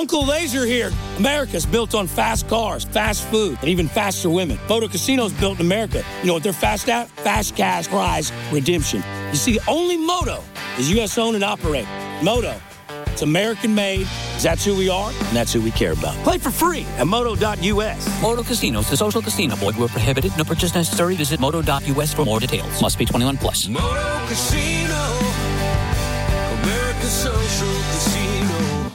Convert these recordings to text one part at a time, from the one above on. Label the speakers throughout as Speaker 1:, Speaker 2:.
Speaker 1: Uncle Laser here. America's built on fast cars, fast food, and even faster women. Moto Casino's built in America. You know what they're fast at? Fast cash prize redemption. You see, only Moto is U.S. owned and operated. Moto, it's American made, 'cause that's who we are, and that's who we care about. Play for free at moto.us.
Speaker 2: Moto Casinos, the social casino. Void where prohibited. No purchase necessary. Visit moto.us for more details. Must be 21 plus.
Speaker 3: Moto Casino, America's social casino.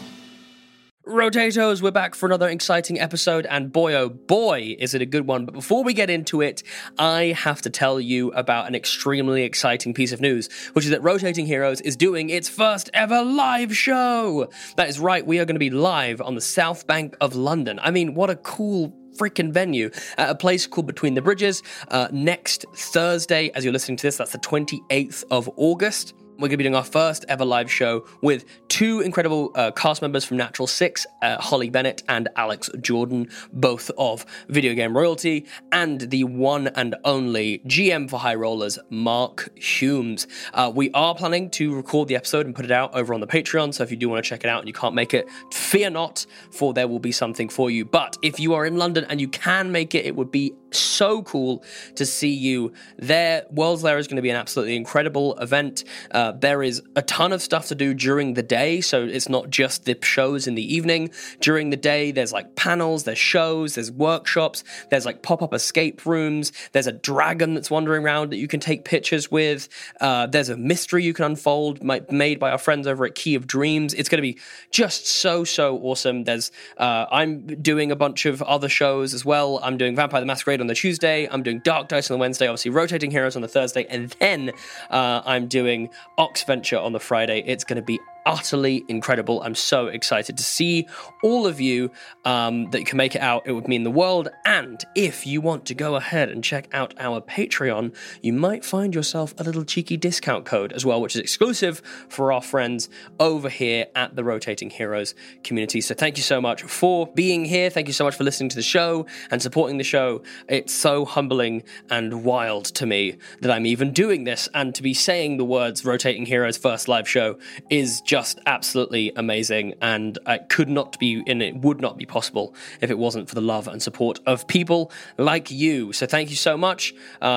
Speaker 4: Rotatoes, we're back for another exciting episode, and boy, oh boy, is it a good one. But before we get into it, I have to tell you about an extremely exciting piece of news, which is that Rotating Heroes is doing its first ever live show. That is right, we are going to be live on the South Bank of London. I mean, what a cool freaking venue at a place called Between the Bridges next Thursday. As you're listening to this, that's the 28th of August. We're going to be doing our first ever live show with two incredible cast members from Natural Six, Holly Bennett and Alex Jordan, both of Video Game Royalty, and the one and only GM for High Rollers, Mark Humes. We are planning to record the episode and put it out over on the Patreon, so if you do want to check it out and you can't make it, fear not, for there will be something for you. But if you are in London and you can make it, it would be so cool to see you there. World's Lair is going to be an absolutely incredible event. There is a ton of stuff to do during the day, so it's not just the shows in the evening. During the day, there's like panels, there's shows, there's workshops, there's like pop-up escape rooms, there's a dragon that's wandering around that you can take pictures with, there's a mystery you can unfold made by our friends over at Key of Dreams. It's going to be just so awesome. There's I'm doing a bunch of other shows as well. I'm doing Vampire the Masquerade on the Tuesday, I'm doing Dark Dice on the Wednesday, obviously Rotating Heroes on the Thursday, and then I'm doing Oxventure on the Friday. It's going to be utterly incredible. I'm so excited to see all of you that you can make it out. It would mean the world. And if you want to go ahead and check out our Patreon, you might find yourself a little cheeky discount code as well, which is exclusive for our friends over here at the Rotating Heroes community. So thank you so much for being here. Thank you so much for listening to the show and supporting the show. It's so humbling and wild to me that I'm even doing this, and to be saying the words Rotating Heroes first live show is just absolutely amazing, and it could not be, and it would not be possible if it wasn't for the love and support of people like you. So thank you so much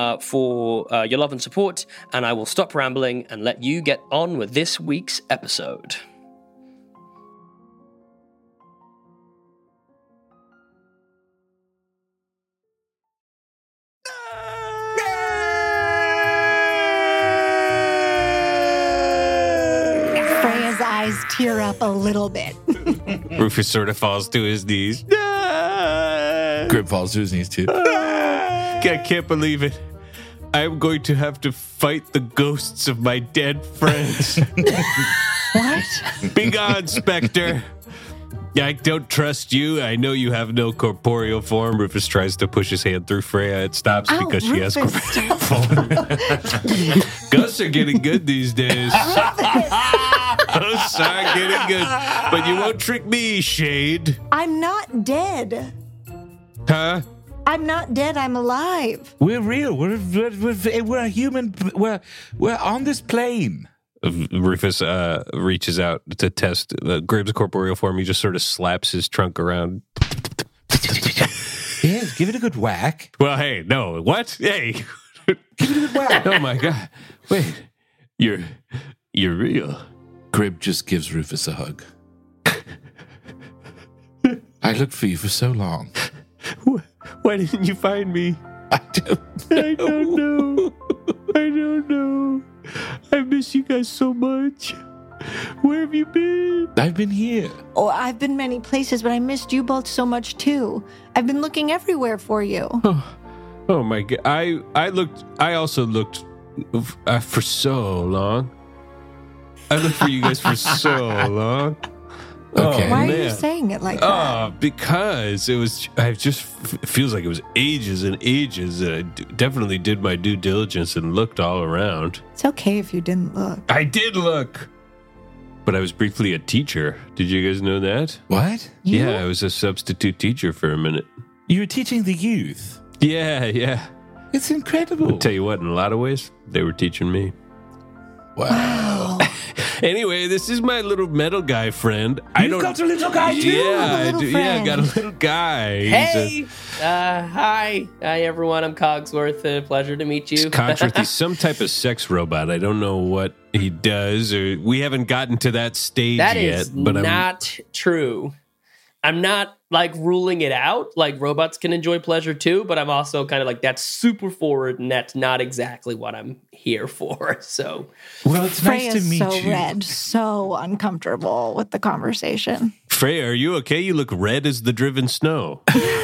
Speaker 4: for your love and support, and I will stop rambling and let you get on with this week's episode.
Speaker 5: Eyes tear up a little bit.
Speaker 6: Rufus sort of falls to his knees.
Speaker 7: Grip falls to his knees too.
Speaker 6: I can't believe it. I'm going to have to fight the ghosts of my dead friends.
Speaker 5: What?
Speaker 6: Begone, Spectre. I don't trust you. I know you have no corporeal form. Rufus tries to push his hand through Freya. It stops because she has corporeal form. Ghosts are getting good these days. Ghosts are getting good. But you won't trick me, Shade.
Speaker 5: I'm not dead.
Speaker 6: Huh?
Speaker 5: I'm not dead. I'm alive.
Speaker 7: We're real. We're a human. We're on this plane.
Speaker 6: Rufus reaches out to test Gribb's corporeal form. He just sort of slaps his trunk around.
Speaker 7: Yes, give it a good whack.
Speaker 6: Well, hey, no, what? Hey,
Speaker 7: give it a good whack.
Speaker 6: Oh my God! Wait, you're real.
Speaker 7: Grib just gives Rufus a hug. I looked for you for so long.
Speaker 6: Why didn't you find me?
Speaker 7: I don't know.
Speaker 6: I miss you guys so much. Where have you been?
Speaker 7: I've been here.
Speaker 5: Oh, I've been many places, but I missed you both so much too. I've been looking everywhere for you.
Speaker 6: Oh my God! I also looked for so long. I looked for you guys for so long.
Speaker 7: Okay.
Speaker 5: Why are you saying it like that?
Speaker 6: Because it feels like it was ages and ages, and I definitely did my due diligence and looked all around.
Speaker 5: It's okay if you didn't look.
Speaker 6: I did look, but I was briefly a teacher. Did you guys know that?
Speaker 7: What?
Speaker 6: Yeah, I was a substitute teacher for a minute.
Speaker 7: You were teaching the youth?
Speaker 6: Yeah.
Speaker 7: It's incredible.
Speaker 6: I'll tell you what, in a lot of ways, they were teaching me.
Speaker 7: Wow.
Speaker 6: Anyway, this is my little metal guy friend.
Speaker 7: You've got a little guy too?
Speaker 6: Yeah, I
Speaker 5: little
Speaker 6: do. Yeah, I got a
Speaker 5: friend.
Speaker 6: little guy.
Speaker 4: Hey, hi everyone. I'm Cogsworth. Pleasure to meet you.
Speaker 6: Cogsworth, he's some type of sex robot. I don't know what he does, or we haven't gotten to that stage
Speaker 4: That
Speaker 6: yet.
Speaker 4: is
Speaker 6: But
Speaker 4: not true. I'm not like ruling it out. Like robots can enjoy pleasure too, but I'm also kind of like that's super forward, and that's not exactly what I'm here for. So,
Speaker 7: Well, it's nice to
Speaker 5: Freya's
Speaker 7: meet
Speaker 5: so
Speaker 7: you.
Speaker 5: red, so uncomfortable with the conversation.
Speaker 6: Freya, are you okay? You look red as the driven snow.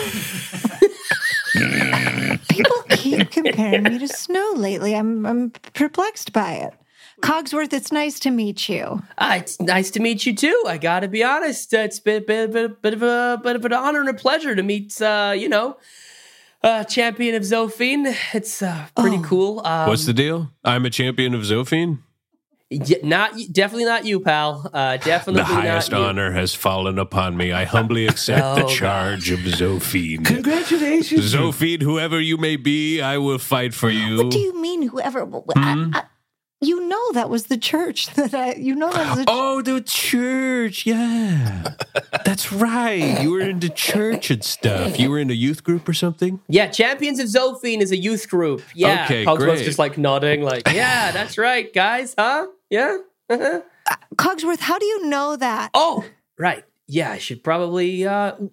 Speaker 5: People keep comparing me to Snow lately. I'm perplexed by it. Cogsworth, it's nice to meet you.
Speaker 4: it's nice to meet you too. I got to be honest. It's been bit of an honor and a pleasure to meet. Champion of Zophine. It's pretty cool.
Speaker 6: What's the deal? I'm a champion of Zophine?
Speaker 4: Definitely not you, pal. Definitely
Speaker 6: The highest
Speaker 4: not you.
Speaker 6: honor has fallen upon me. I humbly accept the charge of Zophine.
Speaker 7: Congratulations.
Speaker 6: Zophine, whoever you may be, I will fight for you.
Speaker 5: What do you mean, whoever? You know that was the church.
Speaker 6: Oh, the church. Yeah. That's right. You were into church and stuff. You were in a youth group or something?
Speaker 4: Yeah, Champions of Zophine is a youth group. Yeah,
Speaker 6: Okay,
Speaker 4: Cogsworth's
Speaker 6: great.
Speaker 4: just like nodding, like, yeah, that's right, guys, huh? Yeah.
Speaker 5: Cogsworth, how do you know that?
Speaker 4: Oh, right. Yeah, I should probably.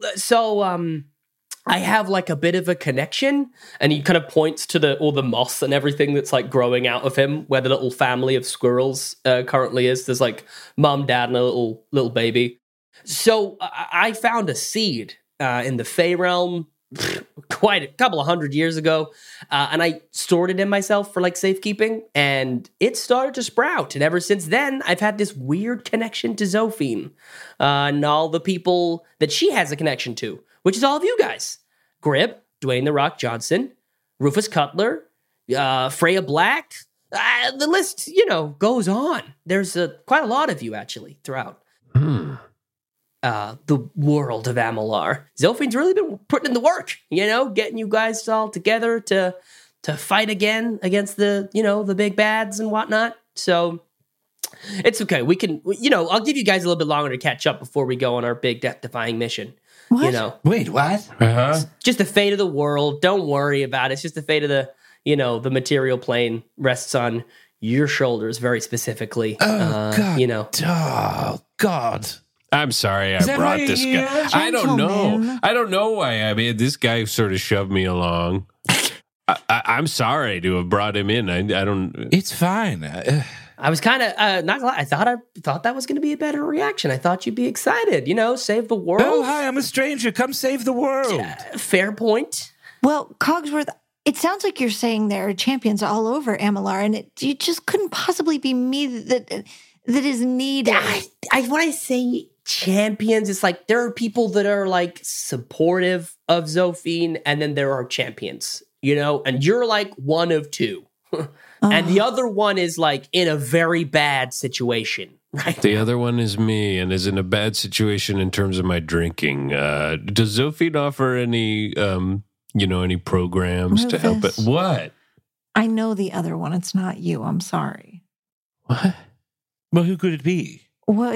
Speaker 4: I have like a bit of a connection, and he kind of points to all the moss and everything that's like growing out of him, where the little family of squirrels currently is. There's like mom, dad, and a little baby. So I found a seed in the Fey realm quite a couple of 100 years ago, and I stored it in myself for like safekeeping, and it started to sprout. And ever since then, I've had this weird connection to Zophine and all the people that she has a connection to, which is all of you guys. Grib, Dwayne The Rock Johnson, Rufus Cutler, Freya Black. The list, goes on. There's quite a lot of you, actually, throughout the world of Amalur. Zophine's really been putting in the work, getting you guys all together to fight again against the big bads and whatnot. So it's okay. We can, I'll give you guys a little bit longer to catch up before we go on our big death-defying mission.
Speaker 5: What?
Speaker 7: Wait, what?
Speaker 4: Just the fate of the world. Don't worry about it. It's just the fate of the material plane rests on your shoulders very specifically.
Speaker 7: God. Oh, God.
Speaker 6: I'm sorry I
Speaker 7: that
Speaker 6: brought
Speaker 7: right
Speaker 6: this
Speaker 7: here?
Speaker 6: guy. I don't know.
Speaker 5: Gentlemen.
Speaker 6: I don't know why. I mean, this guy sort of shoved me along. I'm sorry to have brought him in. I don't.
Speaker 7: It's fine.
Speaker 4: I was kind of not gonna lie. I thought that was going to be a better reaction. I thought you'd be excited. Save the world.
Speaker 7: Oh, hi, I'm a stranger. Come save the world.
Speaker 4: Fair point.
Speaker 5: Well, Cogsworth, it sounds like you're saying there are champions all over Amalur, and it just couldn't possibly be me that is needed.
Speaker 4: When I say champions, it's like there are people that are like supportive of Zophine, and then there are champions, and you're like one of two. And the other one is like in a very bad situation, right?
Speaker 6: The other one is me and is in a bad situation in terms of my drinking. Does Zophine offer any, any programs to help it?
Speaker 5: Rufus.
Speaker 6: What?
Speaker 5: I know the other one. It's not you. I'm sorry.
Speaker 6: What?
Speaker 7: Well, who could it be?
Speaker 5: Well,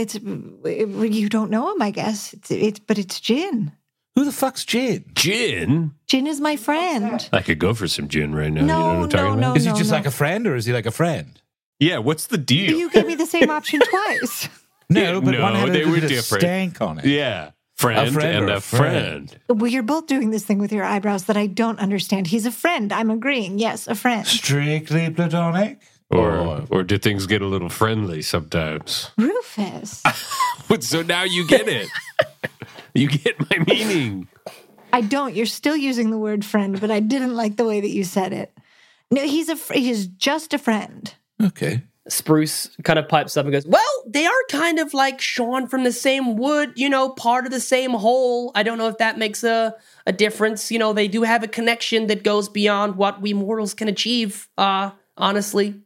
Speaker 5: you don't know him, I guess. But it's Jin.
Speaker 7: Who the fuck's Jin?
Speaker 6: Gin?
Speaker 5: Jin is my friend.
Speaker 6: I could go for some gin right now.
Speaker 5: No,
Speaker 6: you know what I'm talking
Speaker 5: no,
Speaker 6: about?
Speaker 7: Is he just
Speaker 5: no.
Speaker 7: like a friend, or is he like a friend?
Speaker 6: Yeah, what's the deal?
Speaker 5: You gave me the same option twice.
Speaker 7: No, but
Speaker 6: No,
Speaker 7: one had
Speaker 6: they
Speaker 7: a
Speaker 6: were
Speaker 7: bit of
Speaker 6: different.
Speaker 7: stank on it.
Speaker 6: Yeah. Friend,
Speaker 7: A friend
Speaker 6: and
Speaker 7: or
Speaker 6: a
Speaker 7: a
Speaker 6: friend.
Speaker 5: Well, you're both doing this thing with your eyebrows that I don't understand. He's a friend. I'm agreeing. Yes, a friend.
Speaker 7: Strictly platonic?
Speaker 6: Or do things get a little friendly sometimes?
Speaker 5: Rufus.
Speaker 6: So now you get it. You get my meaning.
Speaker 5: I don't. You're still using the word friend, but I didn't like the way that you said it. No, he's just a friend.
Speaker 7: Okay.
Speaker 4: Spruce kind of pipes up and goes, well, they are kind of like shorn from the same wood, part of the same whole. I don't know if that makes a difference. They do have a connection that goes beyond what we mortals can achieve. Honestly,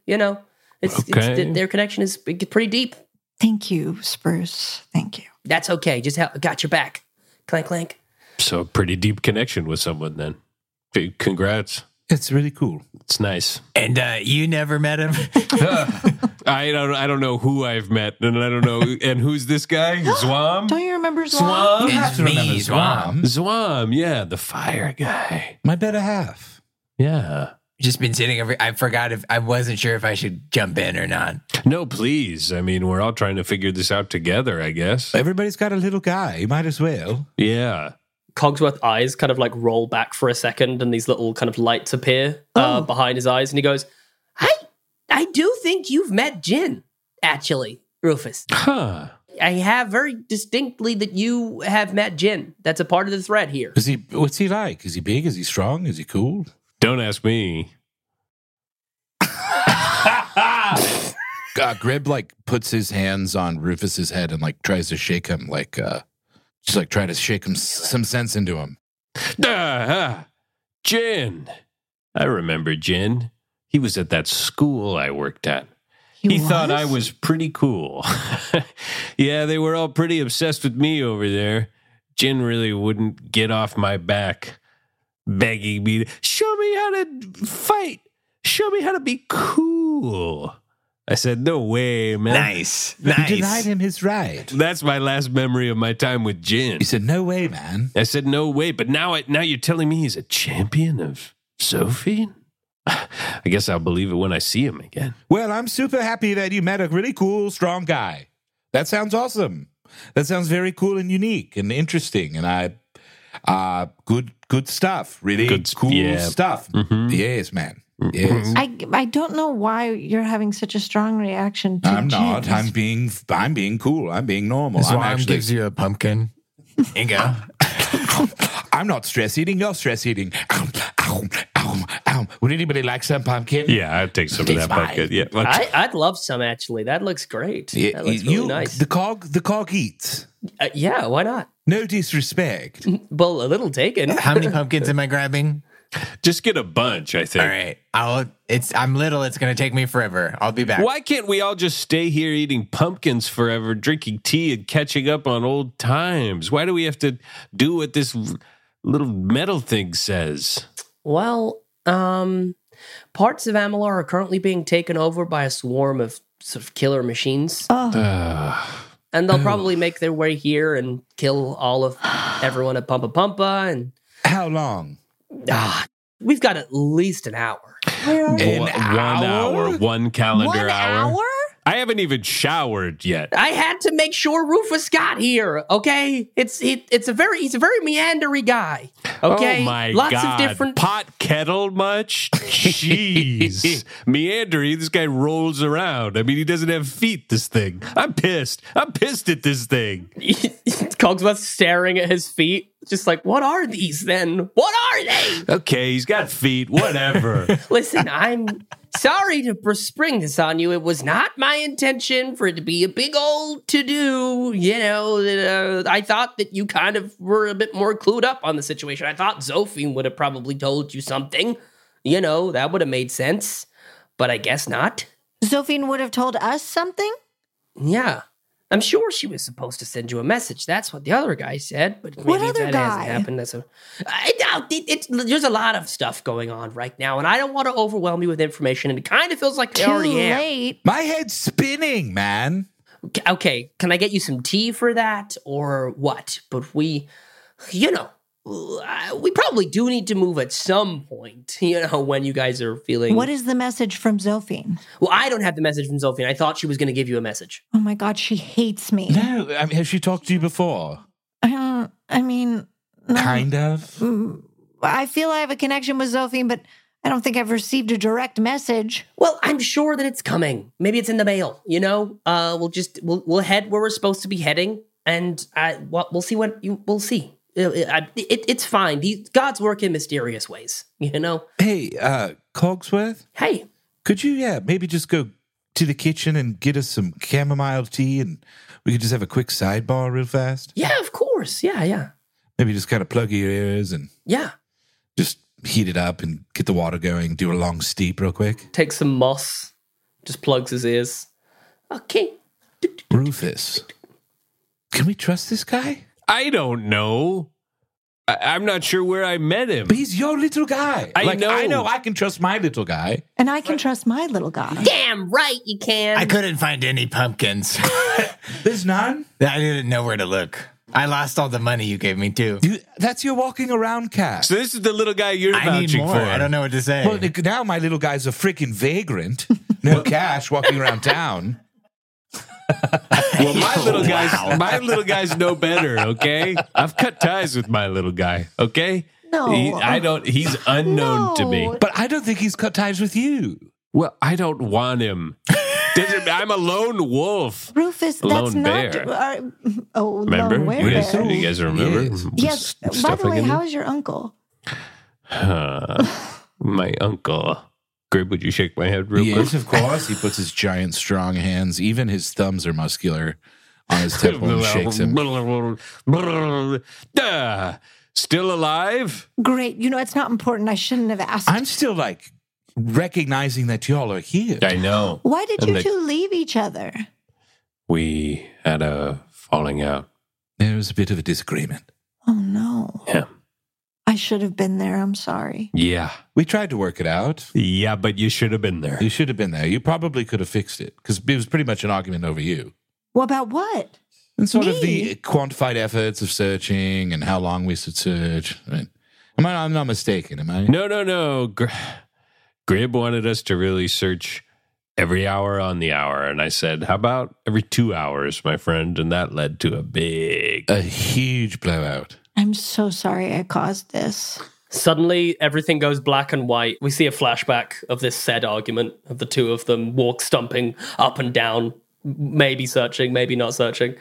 Speaker 4: their connection is pretty deep.
Speaker 5: Thank you, Spruce. Thank you.
Speaker 4: That's okay. Just got your back. Clank, clank.
Speaker 6: So pretty deep connection with someone then. Congrats.
Speaker 7: It's really cool.
Speaker 6: It's nice.
Speaker 8: And you never met him?
Speaker 6: I don't know who I've met, and I don't know. And who's this guy? Zwam?
Speaker 5: Don't you remember Zwam?
Speaker 8: It's me, Zwam.
Speaker 6: Zwam, yeah, the fire guy.
Speaker 7: My better half.
Speaker 6: Yeah.
Speaker 8: Just been sitting over. I forgot if I wasn't sure if I should jump in or not.
Speaker 6: No, please. I mean, we're all trying to figure this out together, I guess.
Speaker 7: Everybody's got a little guy. You might as well.
Speaker 6: Yeah.
Speaker 4: Cogsworth's eyes kind of like roll back for a second, and these little kind of lights appear behind his eyes, and he goes, I do think you've met Jin, actually, Rufus.
Speaker 6: Huh.
Speaker 4: I have very distinctly that you have met Jin. That's a part of the thread here.
Speaker 7: What's he like? Is he big? Is he strong? Is he cool?
Speaker 6: Don't ask me.
Speaker 7: Grib like puts his hands on Rufus's head and like tries to shake him, like just like try to shake him some sense into him.
Speaker 6: Jin. I remember Jin. He was at that school I worked at. He thought I was pretty cool. Yeah, they were all pretty obsessed with me over there. Jin really wouldn't get off my back, begging me to show me how to fight. Show me how to be cool. I said, no way, man.
Speaker 8: Nice.
Speaker 7: You denied him his right.
Speaker 6: That's my last memory of my time with Jin.
Speaker 7: You said, no way, man.
Speaker 6: I said, no way, but now you're telling me he's a champion of Zophine? I guess I'll believe it when I see him again.
Speaker 7: Well, I'm super happy that you met a really cool, strong guy. That sounds awesome. That sounds very cool and unique and interesting. And good stuff. Really cool stuff. Mm-hmm. Yes, man. Yes.
Speaker 5: I don't know why you're having such a strong reaction to
Speaker 7: I'm not.
Speaker 5: Jin.
Speaker 7: I'm being cool. I'm being normal.
Speaker 8: Zwam gives you a pumpkin. Here you go.
Speaker 7: I'm not stress eating. You're stress eating. Ow, ow, ow, ow. Would anybody like some pumpkin?
Speaker 6: Yeah, I'd take some of that pumpkin. Yeah,
Speaker 4: I'd love some, actually. That looks great.
Speaker 7: Yeah,
Speaker 4: that looks really nice.
Speaker 7: The cog eats.
Speaker 4: Yeah, why not?
Speaker 7: No disrespect.
Speaker 4: Well, a little taken.
Speaker 8: How many pumpkins am I grabbing?
Speaker 6: just get a bunch, I think.
Speaker 8: All right. I'm little. It's going to take me forever. I'll be back.
Speaker 6: Why can't we all just stay here eating pumpkins forever, drinking tea and catching up on old times? Why do we have to do what this little metal thing says?
Speaker 4: Well, parts of Amalur are currently being taken over by a swarm of sort of killer machines. And they'll probably make their way here and kill all of everyone at Pumpa Pumpa. And
Speaker 7: how long?
Speaker 4: We've got at least an hour.
Speaker 6: An hour? One calendar
Speaker 5: 1 hour?
Speaker 6: I haven't even showered yet.
Speaker 4: I had to make sure Rufus got here. Okay, he's a very meandery guy. Okay,
Speaker 6: oh my
Speaker 4: lots
Speaker 6: God.
Speaker 4: of different
Speaker 6: pot kettle much. Jeez, meandery. This guy rolls around. I mean, he doesn't have feet. This thing. I'm pissed at this thing.
Speaker 4: Cogsworth's staring at his feet, just like, what are these then? What are they?
Speaker 6: Okay, he's got feet. Whatever.
Speaker 4: Listen, I'm sorry to spring this on you. It was not my intention for it to be a big old to-do. You know, I thought that you kind of were a bit more clued up on the situation. I thought Zophine would have probably told you something. You know, that would have made sense. But I guess not.
Speaker 5: Zophine would have told us something?
Speaker 4: Yeah. I'm sure she was supposed to send you a message. That's what the other guy said. But maybe
Speaker 5: what other
Speaker 4: that
Speaker 5: guy?
Speaker 4: hasn't happened. I doubt it. There's a lot of stuff going on right now, and I don't want to overwhelm you with information, and it kind of feels like they already am.
Speaker 5: Too late.
Speaker 7: My head's spinning, man.
Speaker 4: Okay, can I get you some tea for that, or what? But we probably do need to move at some point, when you guys are feeling...
Speaker 5: What is the message from Zophine?
Speaker 4: Well, I don't have the message from Zophine. I thought she was going to give you a message.
Speaker 5: Oh my God, she hates me.
Speaker 7: No, I mean, has she talked to you before?
Speaker 5: No.
Speaker 7: Kind of.
Speaker 5: I feel I have a connection with Zophine, but I don't think I've received a direct message.
Speaker 4: Well, I'm sure that it's coming. Maybe it's in the mail, We'll head where we're supposed to be heading, and we'll see we'll see. It's fine. The gods work in mysterious ways,
Speaker 7: Hey, Cogsworth?
Speaker 4: Hey.
Speaker 7: Could you, maybe just go to the kitchen and get us some chamomile tea and we could just have a quick sidebar real fast?
Speaker 4: Yeah, of course. Yeah.
Speaker 7: Maybe just kind of plug your ears and...
Speaker 4: Yeah.
Speaker 7: Just heat it up and get the water going, do a long steep real quick.
Speaker 4: Take some moss. Just plugs his ears. Okay.
Speaker 7: Rufus. Can we trust this guy?
Speaker 6: I don't know. I'm not sure where I met him.
Speaker 7: But he's your little guy.
Speaker 6: I know
Speaker 7: I can trust my little guy.
Speaker 5: And I can trust my little guy.
Speaker 4: Damn right you can.
Speaker 8: I couldn't find any pumpkins.
Speaker 7: There's none?
Speaker 8: I didn't know where to look. I lost all the money you gave me, too.
Speaker 7: That's your walking around cast.
Speaker 6: So this is the little guy you're
Speaker 8: I need
Speaker 6: vouching
Speaker 8: more.
Speaker 6: for.
Speaker 8: I don't know what to say.
Speaker 7: Well, now my little guy's a freaking vagrant. No cash, walking around town.
Speaker 6: Well, my little guy's no better, okay? I've cut ties with my little guy, okay?
Speaker 5: No.
Speaker 6: He's unknown to me.
Speaker 7: But I don't think he's cut ties with you.
Speaker 6: Well, I don't want him. I'm a lone wolf.
Speaker 5: Rufus, that's
Speaker 6: Lone
Speaker 5: not.
Speaker 6: bear.
Speaker 5: Remember?
Speaker 6: Remember?
Speaker 5: Lone
Speaker 6: You guys,
Speaker 5: bear.
Speaker 6: you guys remember?
Speaker 5: Yes. By the way, how is your uncle?
Speaker 6: My uncle. Grib, would you shake my head real quick?
Speaker 7: Yes, of course. He puts his giant, strong hands. Even his thumbs are muscular on his temple and shakes him.
Speaker 6: Still alive?
Speaker 5: Great. It's not important. I shouldn't have asked.
Speaker 7: I'm still recognizing that y'all are here.
Speaker 6: I know.
Speaker 5: Why did you two leave each other?
Speaker 6: We had a falling out.
Speaker 7: There was a bit of a disagreement.
Speaker 5: Oh, no.
Speaker 6: Yeah.
Speaker 5: I should have been there. I'm sorry.
Speaker 6: Yeah.
Speaker 7: We tried to work it out.
Speaker 6: Yeah, but you should have been there.
Speaker 7: You should have been there. You probably could have fixed it because it was pretty much an argument over you.
Speaker 5: Well, about what?
Speaker 7: And sort of
Speaker 5: Me?
Speaker 7: the quantified efforts of searching and how long we should search. I'm not mistaken, am I?
Speaker 6: No. Grib wanted us to really search every hour on the hour. And I said, how about every 2 hours, my friend? And that led to
Speaker 7: a huge blowout.
Speaker 5: I'm so sorry I caused this.
Speaker 4: Suddenly, everything goes black and white. We see a flashback of this said argument of the two of them stumping up and down, maybe searching, maybe not searching.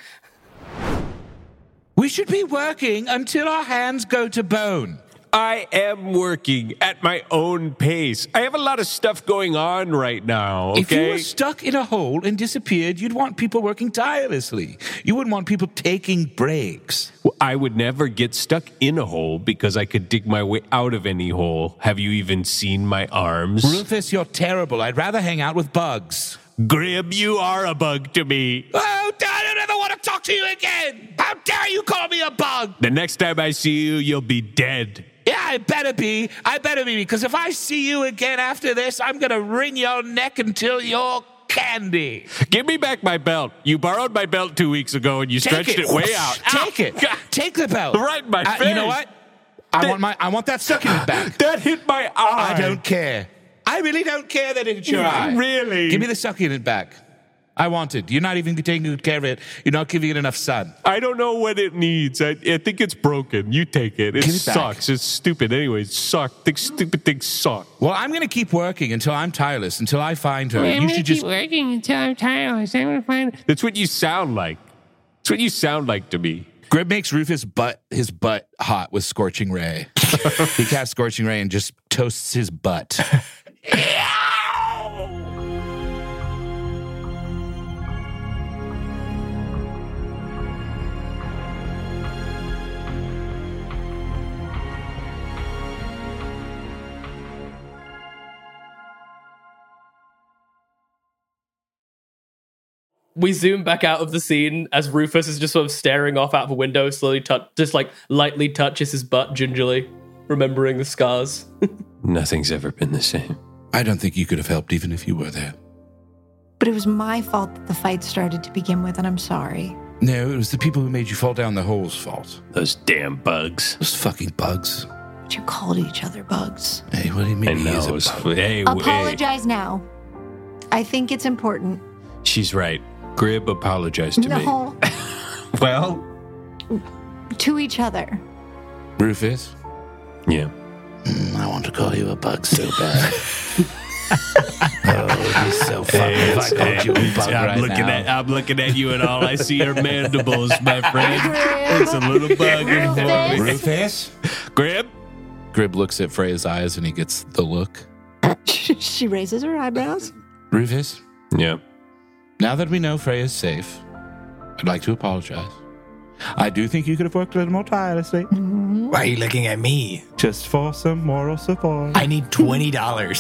Speaker 7: We should be working until our hands go to bone.
Speaker 6: I am working at my own pace. I have a lot of stuff going on right now, okay?
Speaker 7: If you were stuck in a hole and disappeared, you'd want people working tirelessly. You wouldn't want people taking breaks.
Speaker 6: Well, I would never get stuck in a hole because I could dig my way out of any hole. Have you even seen my arms?
Speaker 7: Rufus, you're terrible. I'd rather hang out with bugs.
Speaker 6: Grib, you are a bug to me.
Speaker 7: Oh, I don't ever want to talk to you again. How dare you call me a bug?
Speaker 6: The next time I see you, you'll be dead.
Speaker 7: Yeah, I better be, because if I see you again after this, I'm going to wring your neck until you're candy.
Speaker 6: Give me back my belt. You borrowed my belt 2 weeks ago and you stretched it way out.
Speaker 7: Take it. Take the belt.
Speaker 6: Right in my face.
Speaker 7: You know what? I want that succulent back.
Speaker 6: That hit my eye.
Speaker 7: I don't care. I really don't care that it hit your eye.
Speaker 6: Really?
Speaker 7: Give me the succulent back. I want it. You're not even taking good care of it. You're not giving it enough sun.
Speaker 6: I don't know what it needs. I think it's broken. You take it. It sucks. It's stupid. Anyway, stupid things suck.
Speaker 7: Well, I'm going to keep working until I'm tireless, until I find her.
Speaker 9: I'm
Speaker 7: You
Speaker 9: gonna
Speaker 7: should
Speaker 9: keep
Speaker 7: just...
Speaker 9: working until I'm tireless. I'm gonna find.
Speaker 6: That's what you sound like. That's what you sound like to me.
Speaker 7: Grib makes Rufus his butt hot with Scorching Ray. He casts Scorching Ray and just toasts his butt.
Speaker 4: We zoom back out of the scene as Rufus is just sort of staring off out of a window, slowly lightly touches his butt gingerly, remembering the scars.
Speaker 6: Nothing's ever been the same.
Speaker 7: I don't think you could have helped even if you were there.
Speaker 5: But it was my fault that the fight started to begin with, and I'm sorry.
Speaker 7: No, it was the people who made you fall down the hole's fault.
Speaker 6: Those damn bugs.
Speaker 7: Those fucking bugs.
Speaker 5: But you called each other bugs.
Speaker 7: Hey, what do you mean?
Speaker 6: I know. Hey,
Speaker 5: Apologize now. I think it's important.
Speaker 6: She's right. Grib apologized to me.
Speaker 5: No.
Speaker 6: Well?
Speaker 5: To each other.
Speaker 7: Rufus?
Speaker 6: Yeah.
Speaker 7: I want to call you a bug so bad. Oh, it'd be so funny if I called you a bug
Speaker 6: I'm looking at you and all I see are mandibles, my friend. It's a little bug in for me.
Speaker 7: Rufus?
Speaker 6: Grib?
Speaker 7: Grib looks at Freya's eyes and he gets the look.
Speaker 5: She raises her eyebrows.
Speaker 7: Rufus?
Speaker 6: Yeah.
Speaker 7: Now that we know Freya's safe, I'd like to apologize. I do think you could have worked a little more tirelessly.
Speaker 8: Why are you looking at me?
Speaker 7: Just for some moral support.
Speaker 8: I need $20.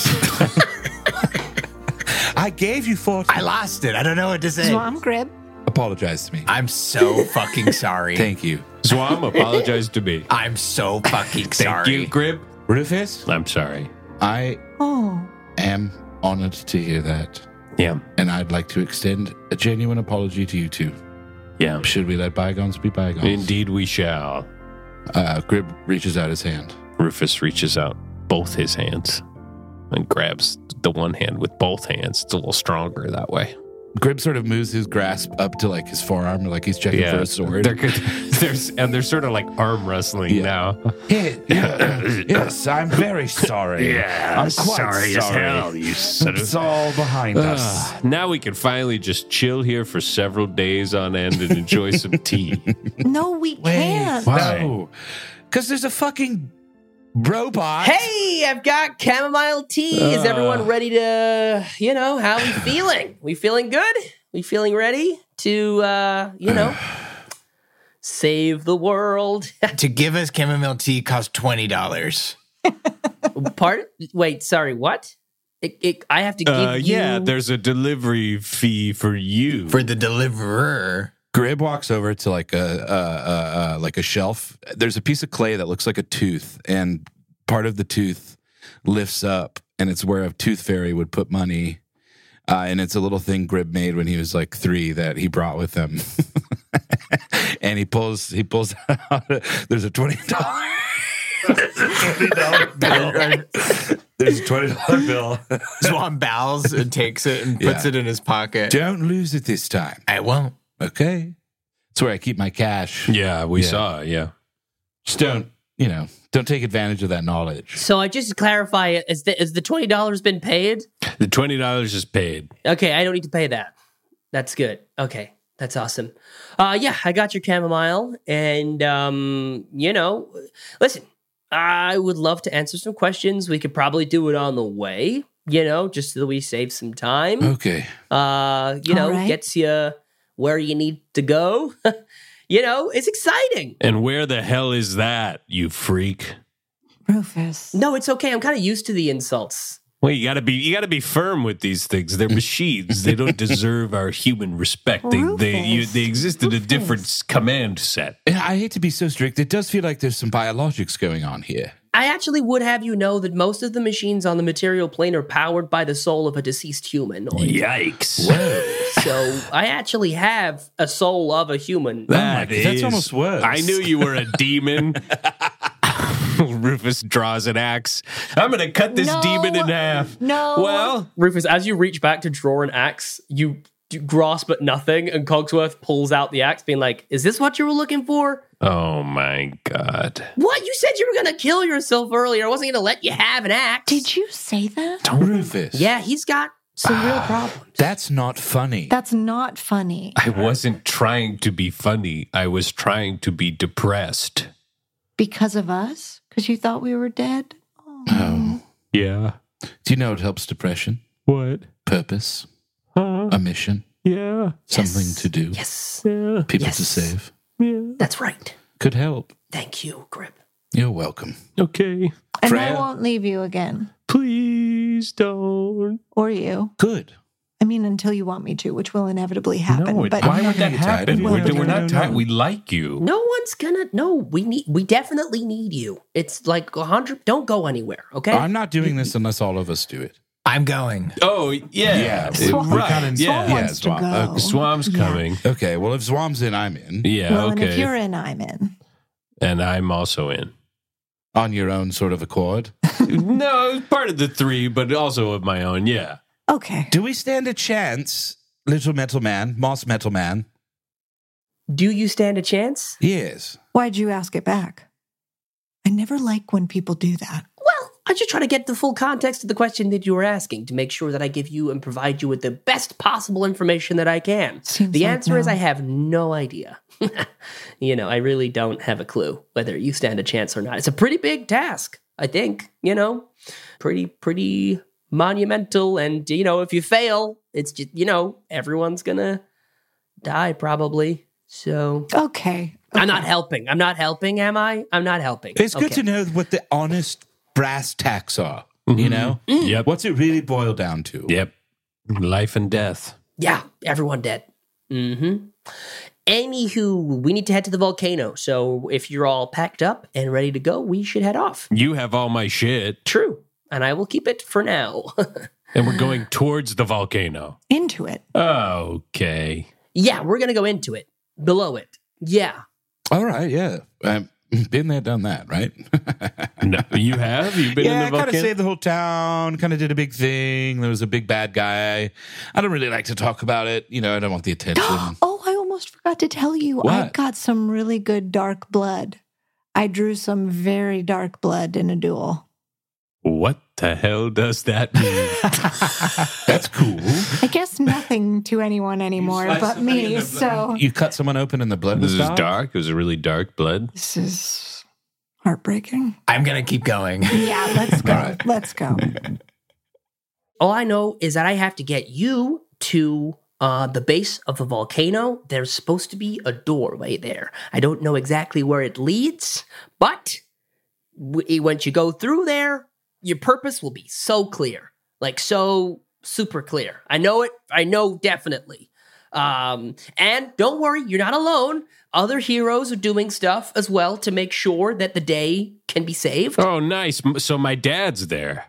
Speaker 7: I gave you 40.
Speaker 8: I lost it. I don't know what to say.
Speaker 5: So I'm Grib.
Speaker 7: Apologize to me.
Speaker 8: I'm so fucking sorry.
Speaker 7: Thank you.
Speaker 6: Swam, apologize to me.
Speaker 8: I'm so fucking sorry.
Speaker 6: Thank you, Grib.
Speaker 7: Rufus,
Speaker 6: I'm sorry.
Speaker 7: I
Speaker 5: Oh,
Speaker 7: am honored to hear that.
Speaker 6: Yeah.
Speaker 7: And I'd like to extend a genuine apology to you two.
Speaker 6: Yeah.
Speaker 7: Should we let bygones be bygones?
Speaker 6: Indeed we shall.
Speaker 7: Grib reaches out his hand.
Speaker 6: Rufus reaches out both his hands and grabs the one hand with both hands. It's a little stronger that way.
Speaker 7: Grib sort of moves his grasp up to like his forearm, like he's checking for a sword.
Speaker 6: They're sort of like arm wrestling now.
Speaker 7: Yes, I'm very sorry. I'm quite sorry.
Speaker 6: as hell, you son of...
Speaker 7: It's all behind us.
Speaker 6: Now we can finally just chill here for several days on end and enjoy some tea.
Speaker 5: no, we can't.
Speaker 7: No, because there's a fucking robot.
Speaker 4: Hey, I've got chamomile tea. Is everyone ready to, how we feeling? We feeling good? We feeling ready to, save the world?
Speaker 8: To give us chamomile tea costs $20.
Speaker 4: Pardon? Wait, sorry, what? I have to give you...
Speaker 6: Yeah, there's a delivery fee for you.
Speaker 8: For the deliverer.
Speaker 7: Grib walks over to like a shelf. There's a piece of clay that looks like a tooth, and part of the tooth lifts up, and it's where a tooth fairy would put money. And it's a little thing Grib made when he was like 3 that he brought with him. And he pulls out. There's a $20. There's a $20 bill.
Speaker 8: Swan bows and takes it and puts it in his pocket.
Speaker 7: Don't lose it this time.
Speaker 8: I won't.
Speaker 7: Okay. It's where I keep my cash.
Speaker 6: Yeah, we saw, yeah.
Speaker 7: Just don't take advantage of that knowledge.
Speaker 4: So I just to clarify, is the $20 been paid?
Speaker 6: The $20 is paid.
Speaker 4: Okay, I don't need to pay that. That's good. Okay, that's awesome. Yeah, I got your chamomile, and listen, I would love to answer some questions. We could probably do it on the way, just so that we save some time.
Speaker 7: Okay.
Speaker 5: right.
Speaker 4: Gets you where you need to go. It's exciting.
Speaker 6: And where the hell is that, you freak?
Speaker 5: Rufus.
Speaker 4: No, it's okay. I'm kind of used to the insults.
Speaker 6: Well, you gotta be firm with these things. They're machines. They don't deserve our human respect. They exist in a different command set.
Speaker 7: I hate to be so strict. It does feel like there's some biologics going on here.
Speaker 4: I actually would have you know that most of the machines on the material plane are powered by the soul of a deceased human.
Speaker 6: Yikes.
Speaker 4: Whoa. So I actually have a soul of a human.
Speaker 7: That's almost worse.
Speaker 6: I knew you were a demon. Rufus draws an axe. I'm going to cut this demon in half.
Speaker 5: No.
Speaker 6: Well,
Speaker 4: Rufus, as you reach back to draw an axe, you grasp at nothing, and Cogsworth pulls out the axe, being like, "Is this what you were looking for?"
Speaker 6: oh my God.
Speaker 4: What? You said you were going to kill yourself earlier. I wasn't going to let you have an axe.
Speaker 5: Did you say that?
Speaker 7: Rufus.
Speaker 4: Yeah, he's got some real problems.
Speaker 7: That's not funny.
Speaker 5: That's not funny.
Speaker 6: I wasn't trying to be funny. I was trying to be depressed.
Speaker 5: Because of us? Because you thought we were dead?
Speaker 7: Oh.
Speaker 6: Yeah.
Speaker 7: Do you know what helps depression?
Speaker 6: What?
Speaker 7: Purpose. A mission.
Speaker 6: Yeah.
Speaker 7: Something to do.
Speaker 4: Yes.
Speaker 6: Yeah.
Speaker 7: People to save.
Speaker 6: Yeah.
Speaker 4: That's right.
Speaker 7: Could help.
Speaker 4: Thank you, Grib.
Speaker 7: You're welcome.
Speaker 6: Okay.
Speaker 5: And
Speaker 7: Freya?
Speaker 5: I won't leave you again.
Speaker 6: Please don't.
Speaker 5: Or you.
Speaker 7: Good.
Speaker 5: I mean, until you want me to, which will inevitably happen.
Speaker 6: No,
Speaker 5: but
Speaker 6: why would that
Speaker 7: get tired of
Speaker 6: happen?
Speaker 7: you.
Speaker 6: We're not
Speaker 7: No.
Speaker 6: tired. We like you.
Speaker 4: No one's gonna. No, we definitely need you. It's like 100. Don't go anywhere, okay?
Speaker 7: I'm not doing this unless all of us do it.
Speaker 8: I'm going.
Speaker 6: Oh, yeah.
Speaker 5: Swam-
Speaker 6: Right.
Speaker 5: Swam
Speaker 6: Yeah.
Speaker 5: wants to
Speaker 7: Swam.
Speaker 5: go.
Speaker 6: Swam's
Speaker 5: Yeah.
Speaker 6: coming.
Speaker 7: Okay, well, if Zwam's in, I'm in.
Speaker 6: Yeah,
Speaker 5: Well, and if
Speaker 6: okay.
Speaker 5: you're in, I'm in.
Speaker 6: And I'm also in.
Speaker 7: On your own sort of accord.
Speaker 6: No, part of the 3, but also of my own, yeah.
Speaker 5: Okay.
Speaker 7: Do we stand a chance, little metal man, moss metal man?
Speaker 4: Do you stand a chance?
Speaker 7: Yes.
Speaker 5: Why'd you ask it back? I never like when people do that.
Speaker 4: Well, I just try to get the full context of the question that you were asking to make sure that I give you and provide you with the best possible information that I can.
Speaker 5: Seems
Speaker 4: The
Speaker 5: like
Speaker 4: answer is
Speaker 5: no.
Speaker 4: I have no idea. I really don't have a clue whether you stand a chance or not. It's a pretty big task, I think, pretty monumental. And, if you fail, it's just, everyone's gonna die probably. So
Speaker 5: Okay.
Speaker 4: I'm not helping. I'm not helping, am I? I'm not helping.
Speaker 7: It's good
Speaker 4: Okay.
Speaker 7: to know what the honest brass tacks are, you know?
Speaker 6: Yep.
Speaker 7: What's it really boil down to?
Speaker 6: Yep. Life and death.
Speaker 4: Yeah, everyone dead. Mm-hmm. Anywho, we need to head to the volcano. So if you're all packed up and ready to go, we should head off.
Speaker 6: You have all my shit.
Speaker 4: True. And I will keep it for now.
Speaker 6: And we're going towards the volcano.
Speaker 5: Into it.
Speaker 6: Okay.
Speaker 4: Yeah, we're going to go into it. Below it. Yeah.
Speaker 7: All right, yeah. Been there, done that, right?
Speaker 6: No, you have? You've been in the
Speaker 7: Yeah, I
Speaker 6: volcano?
Speaker 7: kind of saved the whole town, kind of did a big thing. There was a big bad guy. I don't really like to talk about it. You know, I don't want the attention.
Speaker 5: Oh, I almost forgot to tell you.
Speaker 7: What?
Speaker 5: I got some really good dark blood. I drew some very dark blood in a duel.
Speaker 6: What the hell does that mean?
Speaker 7: That's cool.
Speaker 5: I guess nothing to anyone anymore but me, so...
Speaker 7: You cut someone open and the blood
Speaker 6: This
Speaker 7: was
Speaker 6: is dark. It was a really dark blood.
Speaker 5: This is heartbreaking.
Speaker 8: I'm going to keep going.
Speaker 5: Yeah, let's go.
Speaker 7: right.
Speaker 5: Let's go.
Speaker 4: All I know is that I have to get you to the base of the volcano. There's supposed to be a doorway there. I don't know exactly where it leads, but once you go through there, your purpose will be so clear. Like, so super clear. I know it. I know definitely. And don't worry, you're not alone. Other heroes are doing stuff as well to make sure that the day can be saved.
Speaker 6: Oh, nice. So my dad's there.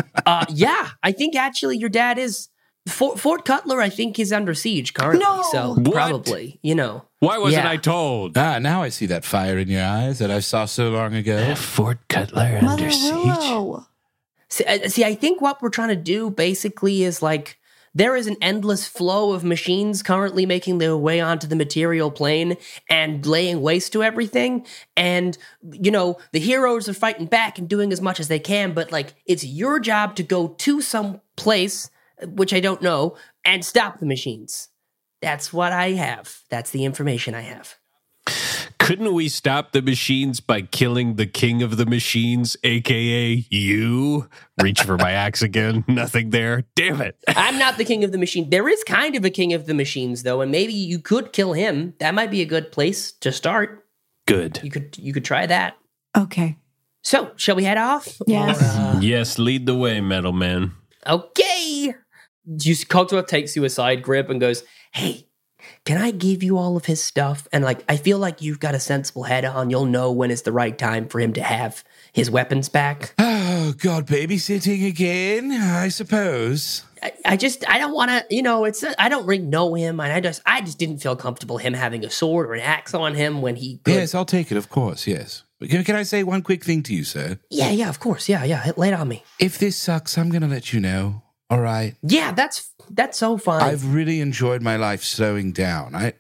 Speaker 4: Yeah, I think actually your dad is... Fort Cutler, I think, is under siege currently.
Speaker 5: No!
Speaker 4: So
Speaker 6: What?
Speaker 4: probably, you know.
Speaker 6: Why wasn't
Speaker 4: Yeah.
Speaker 6: I told?
Speaker 7: Now I see that fire in your eyes that I saw so long ago.
Speaker 6: Fort Cutler
Speaker 5: Mother Willow.
Speaker 4: See, I think what we're trying to do basically is like there is an endless flow of machines currently making their way onto the material plane and laying waste to everything. And, you know, the heroes are fighting back and doing as much as they can, but like it's your job to go to some place, which I don't know, and stop the machines. That's what I have. That's the information I have.
Speaker 6: Couldn't we stop the machines by killing the king of the machines, a.k.a. you? Reach for my axe again. Nothing there. Damn it.
Speaker 4: I'm not the king of the machine. There is kind of a king of the machines, though, and maybe you could kill him. That might be a good place to start.
Speaker 6: Good.
Speaker 4: You could try that.
Speaker 5: Okay.
Speaker 4: So, shall we head off?
Speaker 5: Yes.
Speaker 6: Yes, lead the way, Metal Man.
Speaker 4: Okay. Cogsworth takes you aside, Grib, and goes, "Hey, can I give you all of his stuff? And like, I feel like you've got a sensible head on. You'll know when it's the right time for him to have his weapons back."
Speaker 7: Oh, God, babysitting again, I suppose.
Speaker 4: I don't want to, you know, I don't really know him, and I just didn't feel comfortable him having a sword or an axe on him when he could.
Speaker 7: Yes, I'll take it, of course, yes. But can I say one quick thing to you, sir?
Speaker 4: Yeah, of course. Yeah. Lay it on me.
Speaker 7: If this sucks, I'm going to let you know. All right?
Speaker 4: Yeah, that's so fine.
Speaker 7: I've really enjoyed my life slowing down.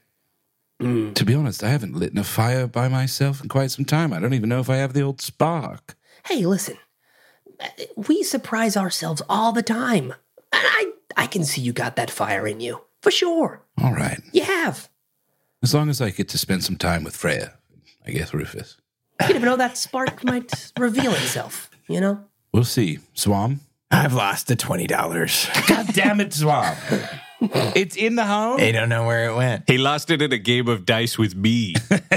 Speaker 7: To be honest, I haven't lit a fire by myself in quite some time. I don't even know if I have the old spark.
Speaker 4: Hey, listen. We surprise ourselves all the time. And I can see you got that fire in you. For sure.
Speaker 7: All right.
Speaker 4: You have.
Speaker 7: As long as I get to spend some time with Freya, I guess, Rufus.
Speaker 4: You never know, that spark might reveal itself, you know?
Speaker 7: We'll see. Swam?
Speaker 8: I've lost the $20.
Speaker 7: God damn it, Swam. It's in the home?
Speaker 8: They don't know where it went.
Speaker 6: He lost it in a game of dice with me.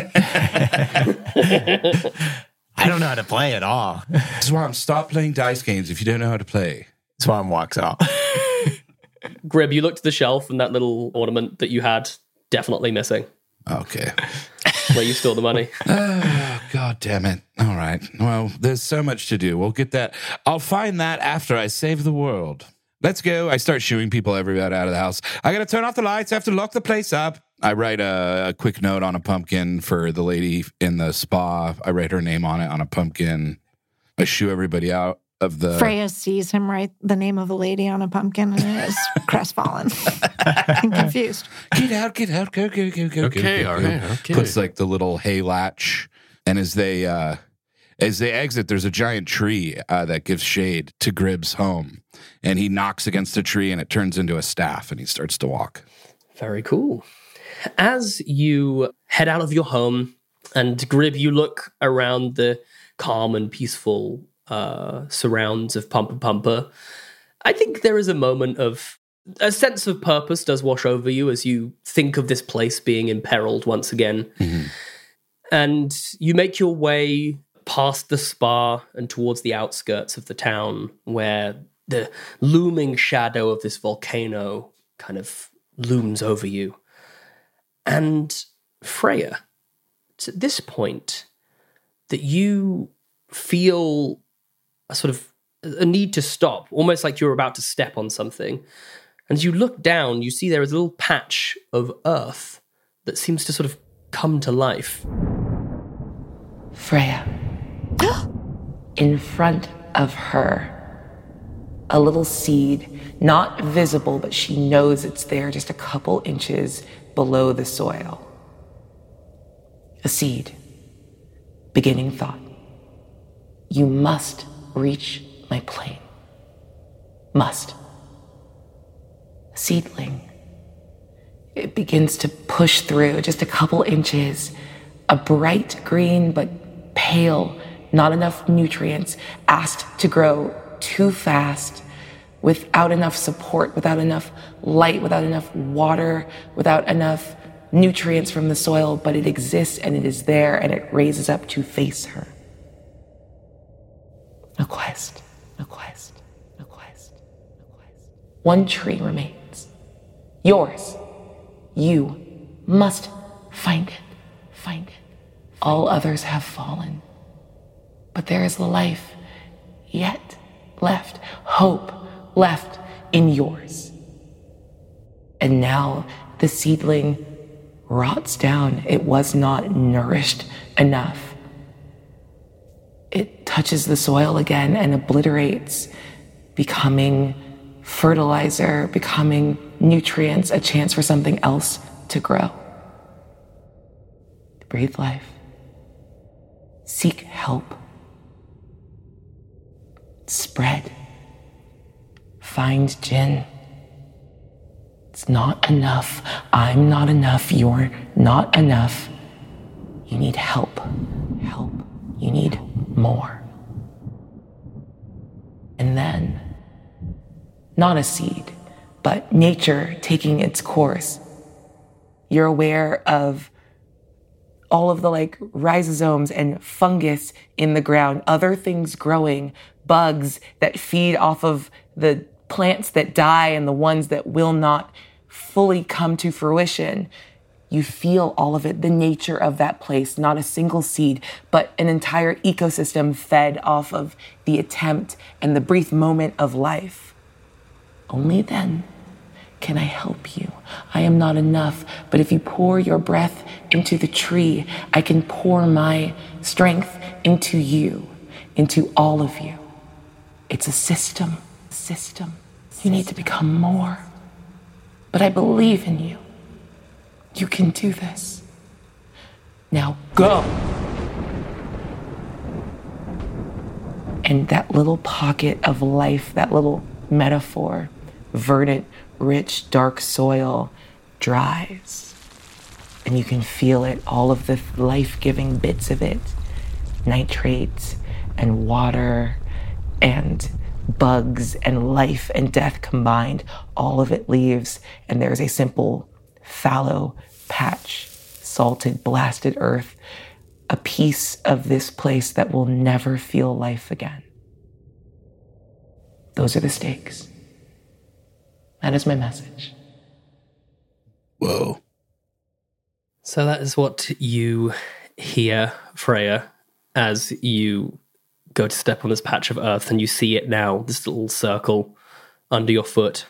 Speaker 8: I don't know how to play at all.
Speaker 7: Swam, stop playing dice games if you don't know how to play.
Speaker 8: Swan walks off.
Speaker 4: Grib, you looked at the shelf and that little ornament that you had, definitely missing.
Speaker 7: Okay.
Speaker 4: Where you stole the money.
Speaker 7: Oh, God damn it. All right. Well, there's so much to do. We'll get that. I'll find that after I save the world. Let's go. I start shooing people everywhere out of the house. I got to turn off the lights. I have to lock the place up. I write a quick note on a pumpkin for the lady in the spa. I write her name on it on a pumpkin. I shoo everybody out of the...
Speaker 5: Freya sees him write the name of a lady on a pumpkin and is crestfallen and confused.
Speaker 7: Get out, go.
Speaker 6: Okay, all right, okay.
Speaker 7: Puts like the little hay latch. And as they exit, there's a giant tree that gives shade to Grib's home. And he knocks against the tree and it turns into a staff and he starts to walk.
Speaker 4: Very cool. As you head out of your home, and Grib, you look around the calm and peaceful surrounds of Pumper Pumper, I think there is a moment of a sense of purpose does wash over you as you think of this place being imperiled once again. Mm-hmm. And you make your way past the spa and towards the outskirts of the town where the looming shadow of this volcano kind of looms over you. And Freya, it's at this point that you feel a sort of a need to stop, almost like you're about to step on something. And as you look down, you see there is a little patch of earth that seems to sort of come to life.
Speaker 10: Freya. In front of her, a little seed, not visible, but she knows it's there just a couple inches below the soil. A seed. Beginning thought. You must reach my plane. Must. A seedling. It begins to push through just a couple inches. A bright green but pale, not enough nutrients, asked to grow too fast, without enough support, without enough light, without enough water, without enough nutrients from the soil, but it exists and it is there and it raises up to face her. A quest, a quest, a quest, a quest. One tree remains. Yours. You must find it, find it. All others have fallen. But there is life yet left, hope left in yours. And now the seedling rots down. It was not nourished enough. It touches the soil again and obliterates, becoming fertilizer, becoming nutrients, a chance for something else to grow. Breathe life. Seek help. Spread. Find Jinn. It's not enough. I'm not enough. You're not enough. You need help. Help. You need more. And then, not a seed, but nature taking its course. You're aware of all of the rhizomes and fungus in the ground, other things growing, bugs that feed off of the plants that die and the ones that will not fully come to fruition. You feel all of it, the nature of that place, not a single seed, but an entire ecosystem fed off of the attempt and the brief moment of life. Only then can I help you. I am not enough, but if you pour your breath into the tree, I can pour my strength into you, into all of you. It's a system. You need to become more. But I believe in you. You can do this. Now go. And that little pocket of life, that little metaphor, verdant, rich, dark soil dries. And you can feel it, all of the life-giving bits of it, nitrates and water and bugs and life and death combined, all of it leaves, and there's a simple fallow patch, salted, blasted earth, a piece of this place that will never feel life again. Those are the stakes. That is my message.
Speaker 7: Whoa.
Speaker 4: So that is what you hear, Freya, as you go to step on this patch of earth and you see it now, this little circle under your foot,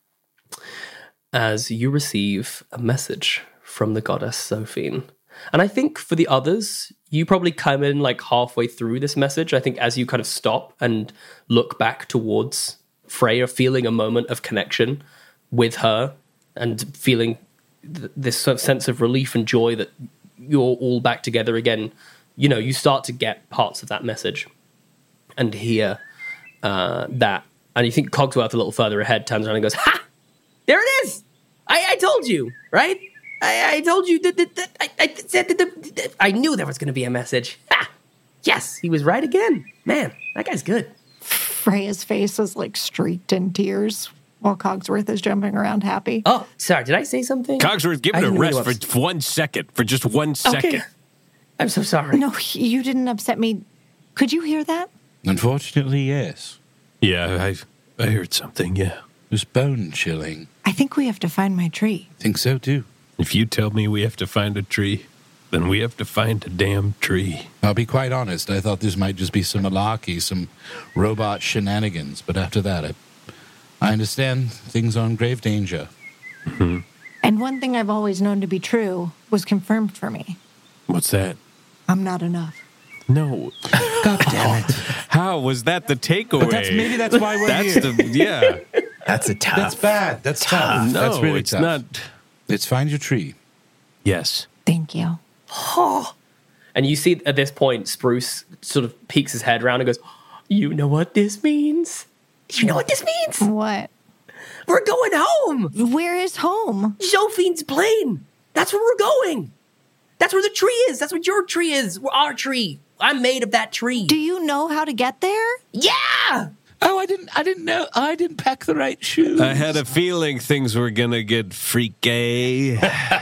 Speaker 4: as you receive a message from the goddess Sophine. And I think for the others, you probably come in halfway through this message. I think as you kind of stop and look back towards Freya, feeling a moment of connection with her and feeling this sort of sense of relief and joy that you're all back together again, you start to get parts of that message and hear that. And you think Cogsworth, a little further ahead, turns around and goes, "Ha! There it is! I told you, right? I told you that I said that I knew there was going to be a message. Ha! Yes, he was right again. Man, that guy's good."
Speaker 5: Freya's face is streaked in tears while Cogsworth is jumping around happy.
Speaker 4: Oh, sorry, did I say something?
Speaker 6: Cogsworth, give it a rest for 1 second, for just 1 second.
Speaker 4: Okay. I'm so sorry.
Speaker 5: No, you didn't upset me. Could you hear that?
Speaker 7: Unfortunately, yes.
Speaker 6: Yeah, I heard something, yeah.
Speaker 7: It was bone chilling.
Speaker 5: I think we have to find my tree.
Speaker 7: Think so, too.
Speaker 6: If you tell me we have to find a tree, then we have to find a damn tree.
Speaker 7: I'll be quite honest. I thought this might just be some malarkey, some robot shenanigans. But after that, I understand things are in grave danger.
Speaker 6: Mm-hmm.
Speaker 5: And one thing I've always known to be true was confirmed for me.
Speaker 6: What's that?
Speaker 5: I'm not enough.
Speaker 6: No.
Speaker 7: God damn it.
Speaker 6: How was that the takeaway?
Speaker 7: But maybe that's why we're here.
Speaker 6: Yeah.
Speaker 8: That's a tough.
Speaker 7: That's bad. That's tough.
Speaker 6: No,
Speaker 7: That's really
Speaker 6: it's
Speaker 7: tough.
Speaker 6: not.
Speaker 7: Let's find your tree.
Speaker 6: Yes.
Speaker 5: Thank you.
Speaker 4: And you see at this point, Spruce sort of peeks his head around and goes, "You know what this means? You know what this means?
Speaker 5: What?
Speaker 4: We're going home.
Speaker 5: Where is home?
Speaker 4: Zophine's plane. That's where we're going. That's where the tree is. That's what your tree is. Our tree. I'm made of that tree.
Speaker 5: Do you know how to get there?
Speaker 4: Yeah.
Speaker 7: Oh, I didn't know. I didn't pack the right shoes.
Speaker 6: I had a feeling things were gonna get freaky.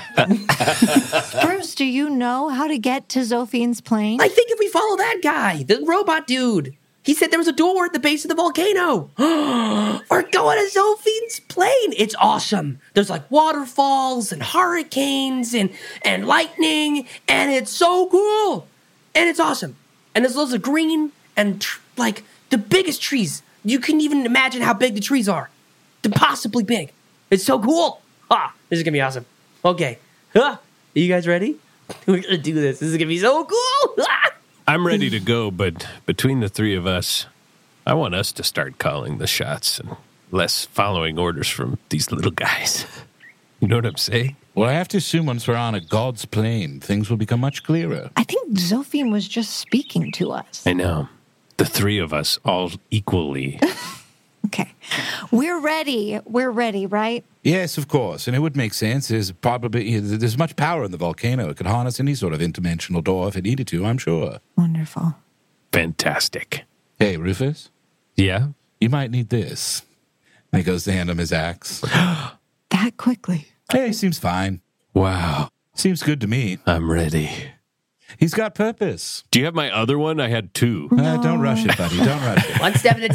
Speaker 5: Bruce, do you know how to get to Zophine's plane?
Speaker 4: I think if we follow that guy, the robot dude, he said there was a door at the base of the volcano. We're going to Zophine's plane. It's awesome. There's like waterfalls and hurricanes and lightning, and it's so cool. And it's awesome. And there's loads of green and like the biggest trees. You couldn't even imagine how big the trees are. They're possibly big. It's so cool. This is going to be awesome. Okay. Are you guys ready? We're going to do this. This is going to be so cool.
Speaker 6: I'm ready to go, but between the three of us, I want us to start calling the shots and less following orders from these little guys. You know what I'm saying?
Speaker 7: Well, I have to assume once we're on a God's plane, things will become much clearer.
Speaker 5: I think Zophine was just speaking to us.
Speaker 6: I know. The three of us, all equally.
Speaker 5: Okay. We're ready. We're ready, right?
Speaker 7: Yes, of course. And it would make sense. There's much power in the volcano. It could harness any sort of interdimensional door if it needed to, I'm sure.
Speaker 5: Wonderful.
Speaker 6: Fantastic.
Speaker 7: Hey, Rufus?
Speaker 6: Yeah?
Speaker 7: You might need this. And he goes to hand him his axe.
Speaker 5: That quickly?
Speaker 7: Hey, seems fine.
Speaker 6: Wow.
Speaker 7: Seems good to me.
Speaker 6: I'm ready.
Speaker 7: He's got purpose.
Speaker 6: Do you have my other one? I had two.
Speaker 5: No.
Speaker 7: Don't rush it, buddy. Don't rush it.
Speaker 4: One step at a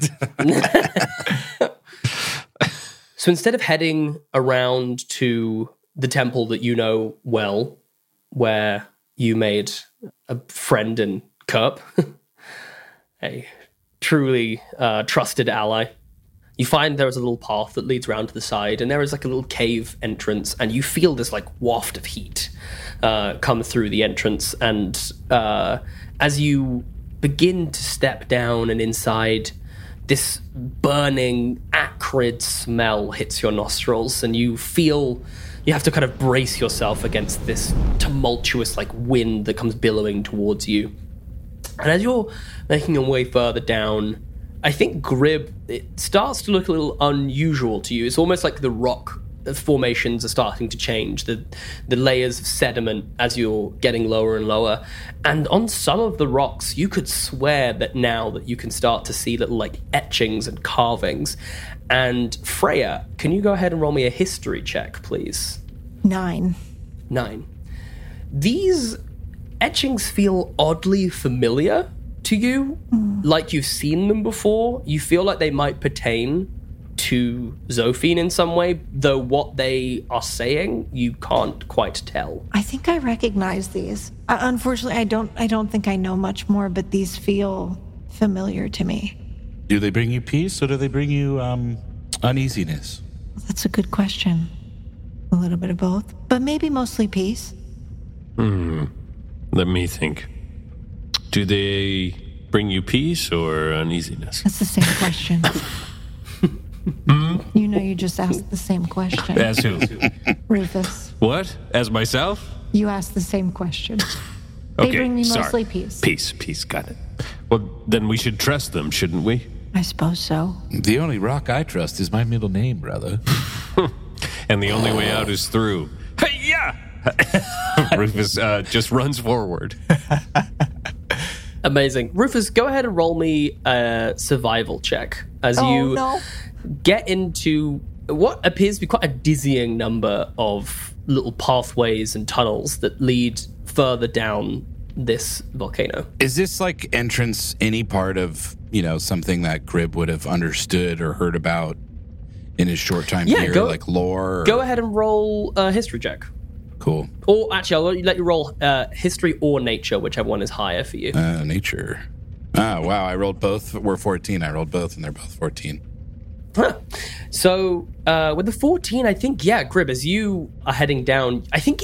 Speaker 4: time. So instead of heading around to the temple that you know well, where you made a friend in Kerp, a truly trusted ally, you find there is a little path that leads around to the side, and there is like a little cave entrance, and you feel this like waft of heat come through the entrance, and as you begin to step down and inside, this burning, acrid smell hits your nostrils, and you feel you have to kind of brace yourself against this tumultuous like wind that comes billowing towards you. And as you're making your way further down, I think Grib, it starts to look a little unusual to you. It's almost like the rock formations are starting to change, the layers of sediment as you're getting lower and lower. And on some of the rocks, you could swear that now that you can start to see little like etchings and carvings. And Freya, can you go ahead and roll me a history check, please?
Speaker 5: 9.
Speaker 4: These etchings feel oddly familiar to you, like you've seen them before. You feel like they might pertain to Zophine in some way, though what they are saying, you can't quite tell.
Speaker 5: I think I recognize these. Unfortunately, I don't think I know much more, but these feel familiar to me.
Speaker 7: Do they bring you peace or do they bring you uneasiness?
Speaker 5: That's a good question. A little bit of both, but maybe mostly peace.
Speaker 6: Let me think. Do they bring you peace or uneasiness?
Speaker 5: That's the same question. You know, you just asked the same question.
Speaker 6: As who?
Speaker 5: Rufus.
Speaker 6: What? As myself?
Speaker 5: You asked the same question. They bring me mostly peace.
Speaker 6: Peace, got it. Well, then we should trust them, shouldn't we?
Speaker 5: I suppose so.
Speaker 7: The only rock I trust is my middle name, brother.
Speaker 6: And the only way out is through. Hey-ya! Rufus just runs forward.
Speaker 4: Amazing. Rufus, go ahead and roll me a survival check as you get into what appears to be quite a dizzying number of little pathways and tunnels that lead further down this volcano.
Speaker 7: Is this like entrance any part of, something that Grib would have understood or heard about in his short time
Speaker 4: Yeah,
Speaker 7: here, like lore?
Speaker 4: Go ahead and roll a history check.
Speaker 7: Cool.
Speaker 4: Or actually, I'll let you roll history or nature, whichever one is higher for you.
Speaker 7: Nature. Ah, wow. I rolled both. We're 14. I rolled both, and they're both 14.
Speaker 4: Huh. So with the 14, I think, Grib, as you are heading down, I think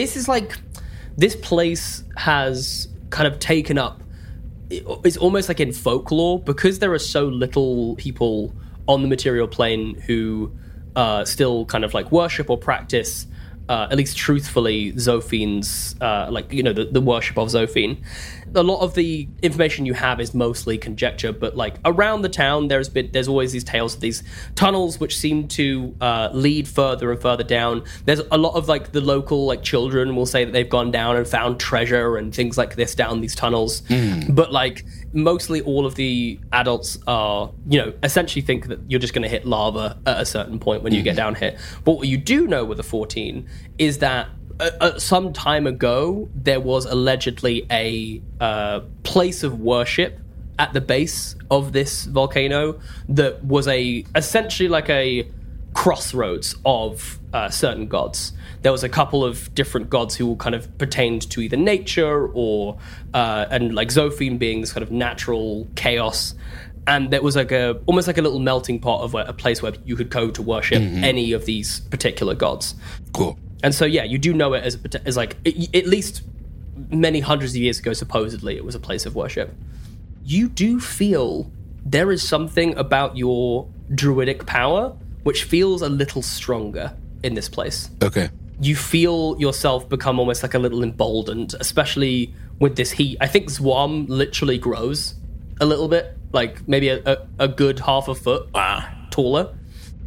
Speaker 4: this place has kind of taken up, it's almost like in folklore, because there are so little people on the material plane who still kind of like worship or practice, at least truthfully, Zophine's, the worship of Zophine. A lot of the information you have is mostly conjecture, but like around the town, there's always these tales of these tunnels which seem to lead further and further down. There's a lot of like the local like children will say that they've gone down and found treasure and things like this down these tunnels. But like mostly all of the adults are, essentially think that you're just going to hit lava at a certain point when you get down here. But what you do know with the 14 is that some time ago, there was allegedly a place of worship at the base of this volcano that was essentially like a crossroads of certain gods. There was a couple of different gods who kind of pertained to either nature or and like Zophine being this kind of natural chaos. And there was like almost like a little melting pot of a place where you could go to worship any of these particular gods.
Speaker 7: Cool.
Speaker 4: And so, you do know it as like, at least many hundreds of years ago, supposedly, it was a place of worship. You do feel there is something about your druidic power which feels a little stronger in this place.
Speaker 7: Okay.
Speaker 4: You feel yourself become almost like a little emboldened, especially with this heat. I think Zwam literally grows a little bit, like maybe a good half a foot taller.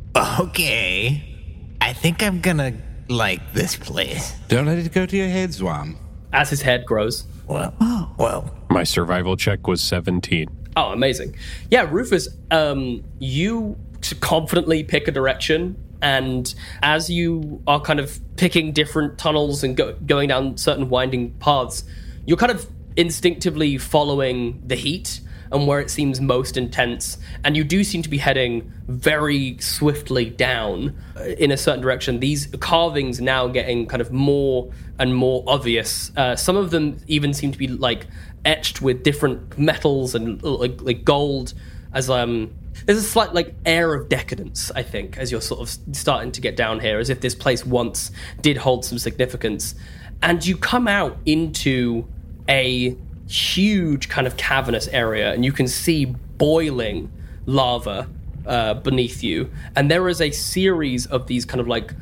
Speaker 8: Okay. I think I'm gonna like this place.
Speaker 7: Don't let it go to your head, Zwam.
Speaker 4: As his head grows.
Speaker 8: Well.
Speaker 6: My survival check was 17.
Speaker 4: Oh, amazing. Yeah, Rufus, you confidently pick a direction, and as you are kind of picking different tunnels and going down certain winding paths, you're kind of instinctively following the heat and where it seems most intense, and you do seem to be heading very swiftly down in a certain direction. These carvings now getting kind of more and more obvious. Some of them even seem to be like etched with different metals and like gold. As there's a slight like air of decadence, I think, as you're sort of starting to get down here, as if this place once did hold some significance. And you come out into a huge kind of cavernous area, and you can see boiling lava beneath you, and there is a series of these kind of like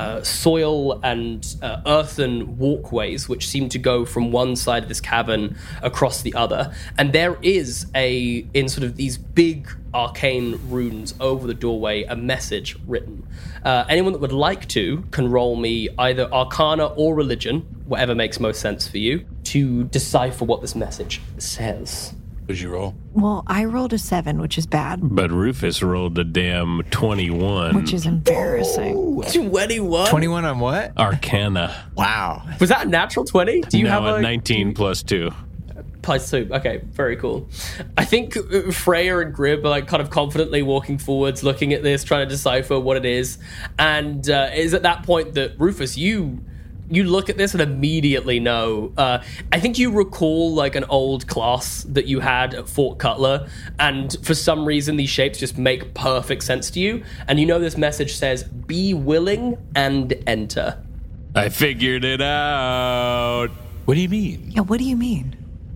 Speaker 4: soil and earthen walkways which seem to go from one side of this cavern across the other, and there is in sort of these big arcane runes over the doorway a message written. Anyone that would like to can roll me either Arcana or Religion, whatever makes most sense for you, to decipher what this message says.
Speaker 7: What did you roll?
Speaker 5: Well, I rolled a 7, which is bad.
Speaker 6: But Rufus rolled a damn 21.
Speaker 5: Which is embarrassing.
Speaker 4: 21?
Speaker 8: 21 on what?
Speaker 6: Arcana.
Speaker 8: Wow.
Speaker 4: Was that a natural 20? Do you have a
Speaker 6: 19 plus 2.
Speaker 4: Plus 2. Okay, very cool. I think Freya and Grib are like kind of confidently walking forwards, looking at this, trying to decipher what it is. And it is at that point that Rufus, you look at this and immediately know. I think you recall like an old class that you had at Fort Cutler, and for some reason these shapes just make perfect sense to you. And you know this message says, "Be willing and enter."
Speaker 6: I figured it out.
Speaker 7: What do you mean?
Speaker 5: Yeah, what do you mean?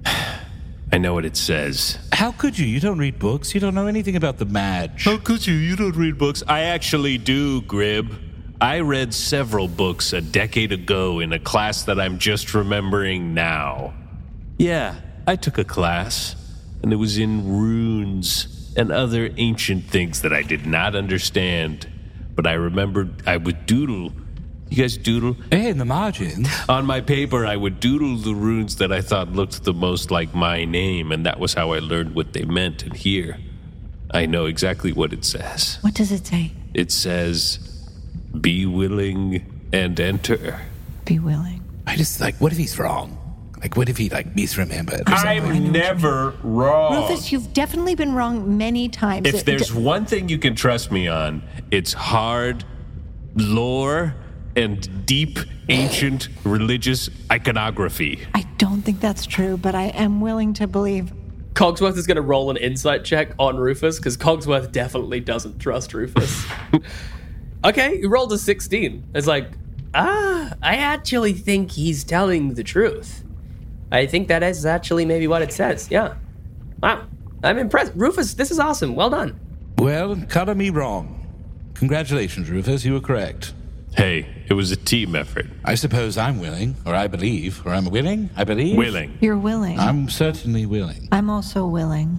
Speaker 6: I know what it says.
Speaker 7: How could you? You don't read books. You don't know anything about the match.
Speaker 6: How could you? You don't read books. I actually do, Grib. I read several books a decade ago in a class that I'm just remembering now. Yeah, I took a class, and it was in runes and other ancient things that I did not understand. But I remembered I would doodle. You guys doodle?
Speaker 7: Hey, in the margins.
Speaker 6: On my paper, I would doodle the runes that I thought looked the most like my name, and that was how I learned what they meant. And here, I know exactly what it says.
Speaker 5: What does it say?
Speaker 6: It says, "Be willing and enter."
Speaker 5: Be willing.
Speaker 7: I just like, what if he's wrong? Like, what if he, like, misremembered or something?
Speaker 6: I'm never wrong.
Speaker 5: Rufus, you've definitely been wrong many times.
Speaker 6: If there's one thing you can trust me on, it's hard lore and deep, ancient religious iconography.
Speaker 5: I don't think that's true, but I am willing to believe.
Speaker 4: Cogsworth is going to roll an insight check on Rufus, because Cogsworth definitely doesn't trust Rufus. Okay, he rolled a 16. It's like, I actually think he's telling the truth. I think that is actually maybe what it says, yeah. Wow, I'm impressed. Rufus, this is awesome. Well done.
Speaker 7: Well, color me wrong. Congratulations, Rufus, you were correct.
Speaker 6: Hey, it was a team effort.
Speaker 7: I suppose I'm willing, or I believe, or I'm willing, I believe.
Speaker 6: Willing.
Speaker 5: You're willing.
Speaker 7: I'm certainly willing.
Speaker 5: I'm also willing.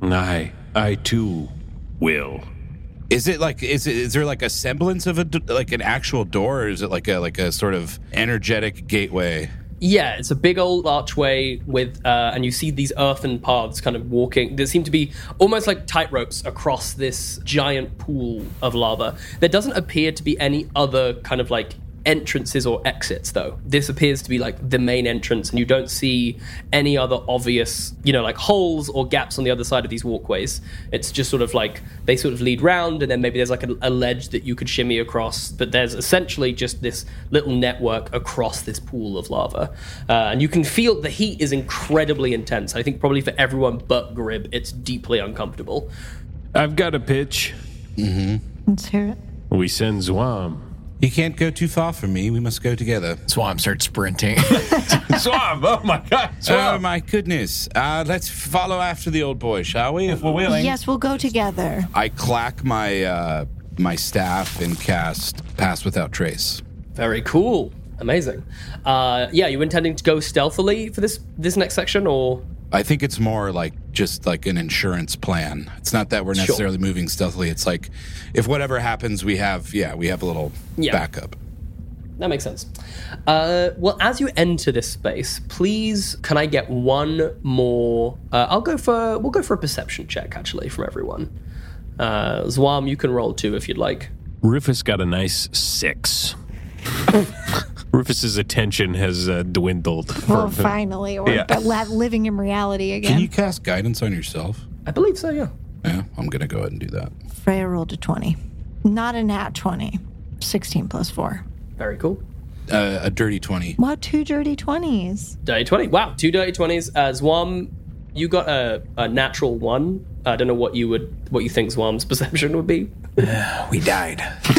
Speaker 6: I too will.
Speaker 7: Is it like is there like a semblance of like an actual door, or is it like a sort of energetic gateway?
Speaker 4: Yeah, it's a big old archway with, and you see these earthen paths kind of walking. There seem to be almost like tightropes across this giant pool of lava. There doesn't appear to be any other kind of like entrances or exits, though. This appears to be like the main entrance, and you don't see any other obvious, like holes or gaps on the other side of these walkways. It's just sort of like they sort of lead round, and then maybe there's like a ledge that you could shimmy across, but there's essentially just this little network across this pool of lava. And you can feel the heat is incredibly intense. I think probably for everyone but Grib, it's deeply uncomfortable.
Speaker 6: I've got a pitch.
Speaker 5: Let's hear it.
Speaker 6: We send Zwam.
Speaker 7: He can't go too far from me. We must go together.
Speaker 8: Swamp starts sprinting.
Speaker 6: Zwam! Oh my God! Zwam.
Speaker 7: Oh my goodness. Let's follow after the old boy, shall we? If we're willing.
Speaker 5: Yes, we'll go together.
Speaker 7: I clack my my staff and cast Pass Without Trace.
Speaker 4: Very cool. Amazing. You intending to go stealthily for this next section, or?
Speaker 7: I think it's more like just like an insurance plan. It's not that we're necessarily moving stealthily. It's like if whatever happens, we have a little backup.
Speaker 4: That makes sense. Well, as you enter this space, please, can I get one more? We'll go for a perception check actually from everyone. Zwam, you can roll 2 if you'd like.
Speaker 6: Rufus got a nice 6. Rufus's attention has dwindled.
Speaker 5: Well, finally, we're living in reality again.
Speaker 7: Can you cast guidance on yourself?
Speaker 4: I believe so, yeah.
Speaker 7: Yeah, I'm going to go ahead and do that.
Speaker 5: Freya rolled a 20. Not a nat 20. 16 plus 4.
Speaker 4: Very cool.
Speaker 7: A dirty 20.
Speaker 5: Wow, 2 dirty 20s.
Speaker 4: Dirty 20. Wow, 2 dirty 20s. Zwam, you got a natural 1. I don't know what you think Zwam's perception would be.
Speaker 8: We died.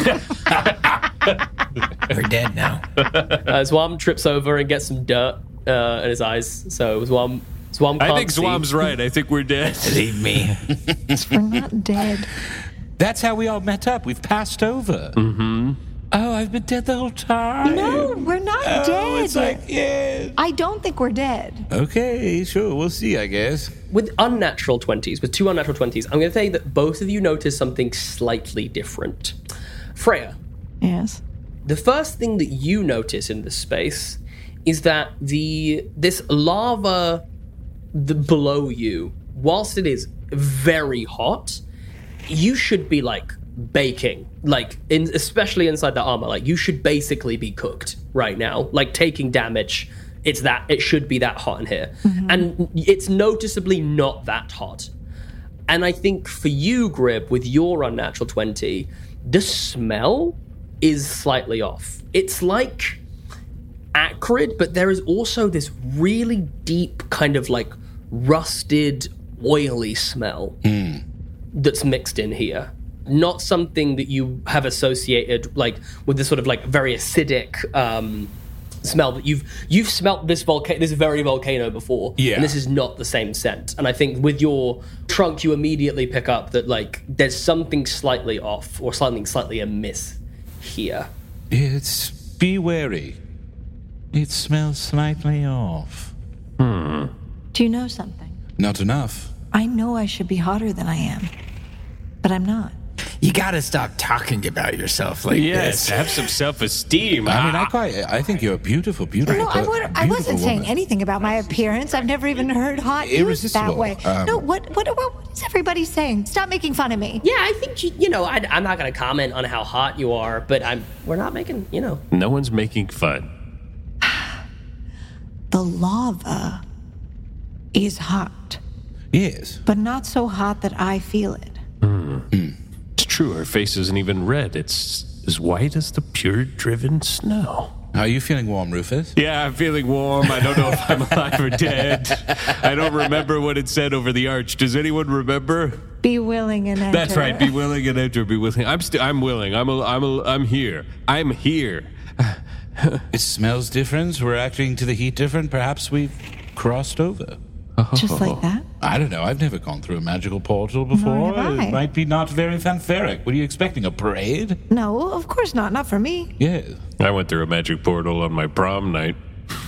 Speaker 8: We're dead now.
Speaker 4: Zwam trips over and gets some dirt in his eyes. So Zwam can't
Speaker 6: I think
Speaker 4: see.
Speaker 6: Zwam's right. I think we're dead.
Speaker 8: Leave me.
Speaker 5: We're not dead.
Speaker 7: That's how we all met up. We've passed over.
Speaker 6: Mm-hmm.
Speaker 7: Oh, I've been dead the whole time.
Speaker 5: No, we're not dead.
Speaker 7: It's like, yeah.
Speaker 5: I don't think we're dead.
Speaker 7: Okay, sure. We'll see, I guess.
Speaker 4: With unnatural 20s, with 2 unnatural 20s, I'm going to say that both of you notice something slightly different. Freya.
Speaker 5: Yes.
Speaker 4: The first thing that you notice in this space is that this lava below you, whilst it is very hot, you should be like baking, especially inside the armor. Like you should basically be cooked right now, like taking damage. It should be that hot in here, and it's noticeably not that hot. And I think for you, Grib, with your unnatural 20, the smell is slightly off. It's like acrid, but there is also this really deep kind of like rusted, oily smell that's mixed in here. Not something that you have associated like with this sort of like very acidic smell that you've smelt this very volcano before, and this is not the same scent. And I think with your trunk, you immediately pick up that like there's something slightly off or something slightly amiss here.
Speaker 7: Be wary. It smells slightly off.
Speaker 5: Do you know something?
Speaker 7: Not enough.
Speaker 5: I know I should be hotter than I am, but I'm not.
Speaker 8: You gotta stop talking about yourself like this.
Speaker 6: Have some self-esteem.
Speaker 7: I mean, I think you're a beautiful.
Speaker 5: No, I wasn't saying anything about my appearance. I've never even heard hot used that way. No, what is everybody saying? Stop making fun of me.
Speaker 4: Yeah, I think I'm not going to comment on how hot you are, but we're not making.
Speaker 6: No one's making fun.
Speaker 5: the lava is hot.
Speaker 7: Yes.
Speaker 5: But not so hot that I feel it.
Speaker 6: It's true. Her face isn't even red. It's as white as the pure driven snow.
Speaker 7: How are you feeling warm, Rufus?
Speaker 6: Yeah, I'm feeling warm. I don't know if I'm alive or dead. I don't remember what it said over the arch. Does anyone remember?
Speaker 5: Be willing and enter.
Speaker 6: That's right. Be willing and enter. Be willing. I'm willing. I'm here. I'm here.
Speaker 7: It smells different. We're acting to the heat different. Perhaps we've crossed over.
Speaker 5: Just like that?
Speaker 7: I don't know. I've never gone through a magical portal before.
Speaker 5: Nor have I.
Speaker 7: It might be not very fanfaric. What are you expecting? A parade?
Speaker 5: No, of course not. Not for me.
Speaker 7: Yeah.
Speaker 6: I went through a magic portal on my prom night.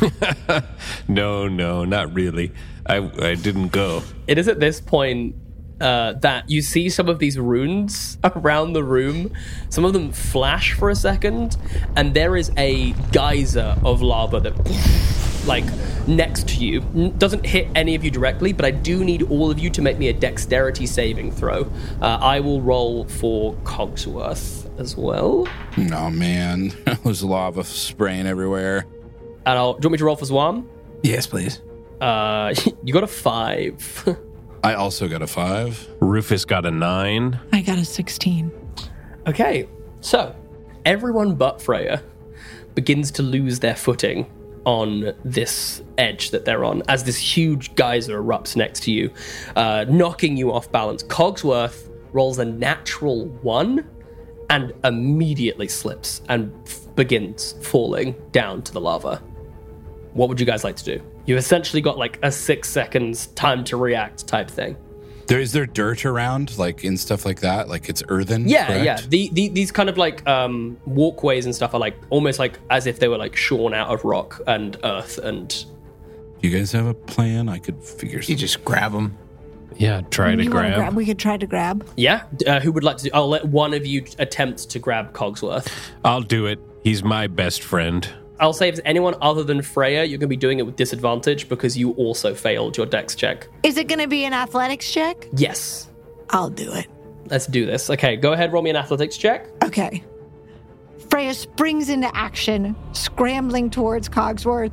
Speaker 6: No, not really. I didn't go.
Speaker 4: It is at this point that you see some of these runes around the room. Some of them flash for a second, and there is a geyser of lava that, like, next to you. Doesn't hit any of you directly, but I do need all of you to make me a dexterity saving throw. I will roll for Cogsworth as well.
Speaker 7: Oh, man. There's lava spraying everywhere.
Speaker 4: And do you want me to roll for Zwam?
Speaker 8: Yes, please.
Speaker 4: You got a 5.
Speaker 7: I also got a 5.
Speaker 6: Rufus got a 9.
Speaker 5: I got a 16.
Speaker 4: Okay, so everyone but Freya begins to lose their footing on this edge that they're on as this huge geyser erupts next to you, knocking you off balance. Cogsworth rolls a natural 1 and immediately slips and begins falling down to the lava. What would you guys like to do? You've essentially got like a 6 seconds time to react type thing.
Speaker 7: Is there dirt around, like, in stuff like that? Like, it's earthen?
Speaker 4: Yeah,
Speaker 7: correct?
Speaker 4: yeah. These kind of like walkways and stuff are like almost like as if they were like shorn out of rock and earth. And
Speaker 7: Do you guys have a plan? I could figure something.
Speaker 8: You just grab them.
Speaker 6: Yeah, try to grab.
Speaker 5: We could try to grab.
Speaker 4: yeah, who would like to do? I'll let one of you attempt to grab Cogsworth.
Speaker 6: I'll do it. He's my best friend.
Speaker 4: I'll say if it's anyone other than Freya, you're going to be doing it with disadvantage because you also failed your dex check.
Speaker 5: Is it going to be an athletics check?
Speaker 4: Yes.
Speaker 5: I'll do it.
Speaker 4: Let's do this. Okay, go ahead, roll me an athletics check.
Speaker 5: Okay. Freya springs into action, scrambling towards Cogsworth.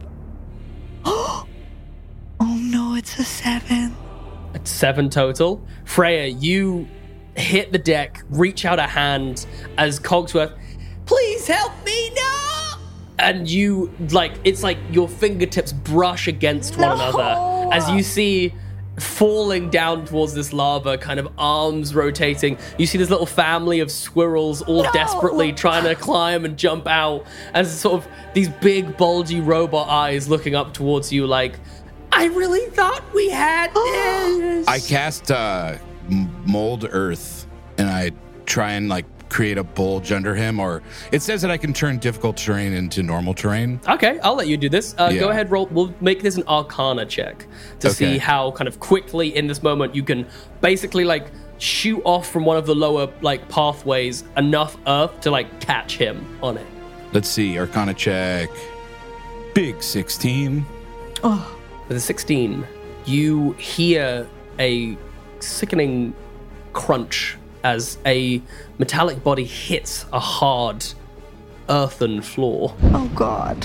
Speaker 5: Oh no, it's a 7.
Speaker 4: It's 7 total. Freya, you hit the deck, reach out a hand as Cogsworth, please help me, no! And you, like, it's like your fingertips brush against one another as you see falling down towards this lava, kind of arms rotating. You see this little family of squirrels all desperately trying to climb and jump out as sort of these big, bulgy robot eyes looking up towards you like, I really thought we had this.
Speaker 7: I cast Mold Earth, and I try and, like, create a bulge under him, or it says that I can turn difficult terrain into normal terrain.
Speaker 4: Okay, I'll let you do this. Go ahead, roll. We'll make this an Arcana check to see how kind of quickly in this moment you can basically like shoot off from one of the lower like pathways enough earth to like catch him on it.
Speaker 7: Let's see, Arcana check. Big 16.
Speaker 5: Oh.
Speaker 4: With a 16, you hear a sickening crunch as a metallic body hits a hard earthen floor.
Speaker 5: Oh, God.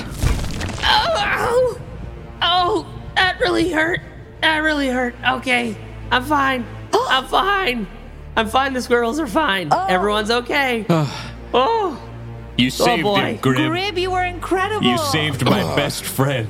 Speaker 9: Oh, that really hurt. That really hurt. Okay, I'm fine. I'm fine.
Speaker 4: I'm fine. The squirrels are fine. Everyone's okay. Oh.
Speaker 6: You saved him, Grib.
Speaker 5: Grib, you were incredible.
Speaker 6: You saved my best friend.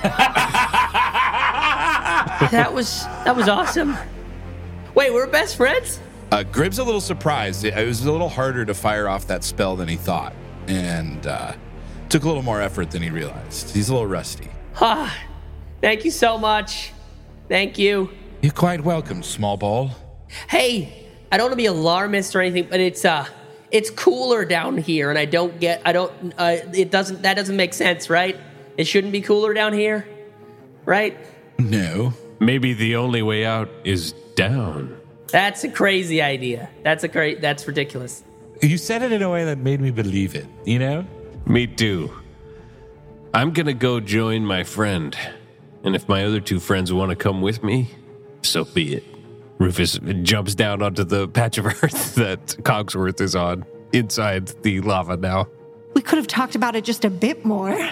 Speaker 9: That was awesome.
Speaker 4: Wait, we're best friends?
Speaker 7: Grib's a little surprised. It was a little harder to fire off that spell than he thought, and took a little more effort than he realized. He's a little rusty.
Speaker 4: Thank you so much. Thank you.
Speaker 7: You're quite welcome, small ball.
Speaker 4: Hey, I don't want to be alarmist or anything, but it's cooler down here, and that doesn't make sense, right? It shouldn't be cooler down here, right?
Speaker 7: No.
Speaker 6: Maybe the only way out is down.
Speaker 4: That's a crazy idea. That's ridiculous.
Speaker 7: You said it in a way that made me believe it, you know?
Speaker 6: Me too. I'm gonna go join my friend. And if my other 2 friends want to come with me, so be it. Rufus jumps down onto the patch of earth that Cogsworth is on, inside the lava now.
Speaker 5: We could have talked about it just a bit more.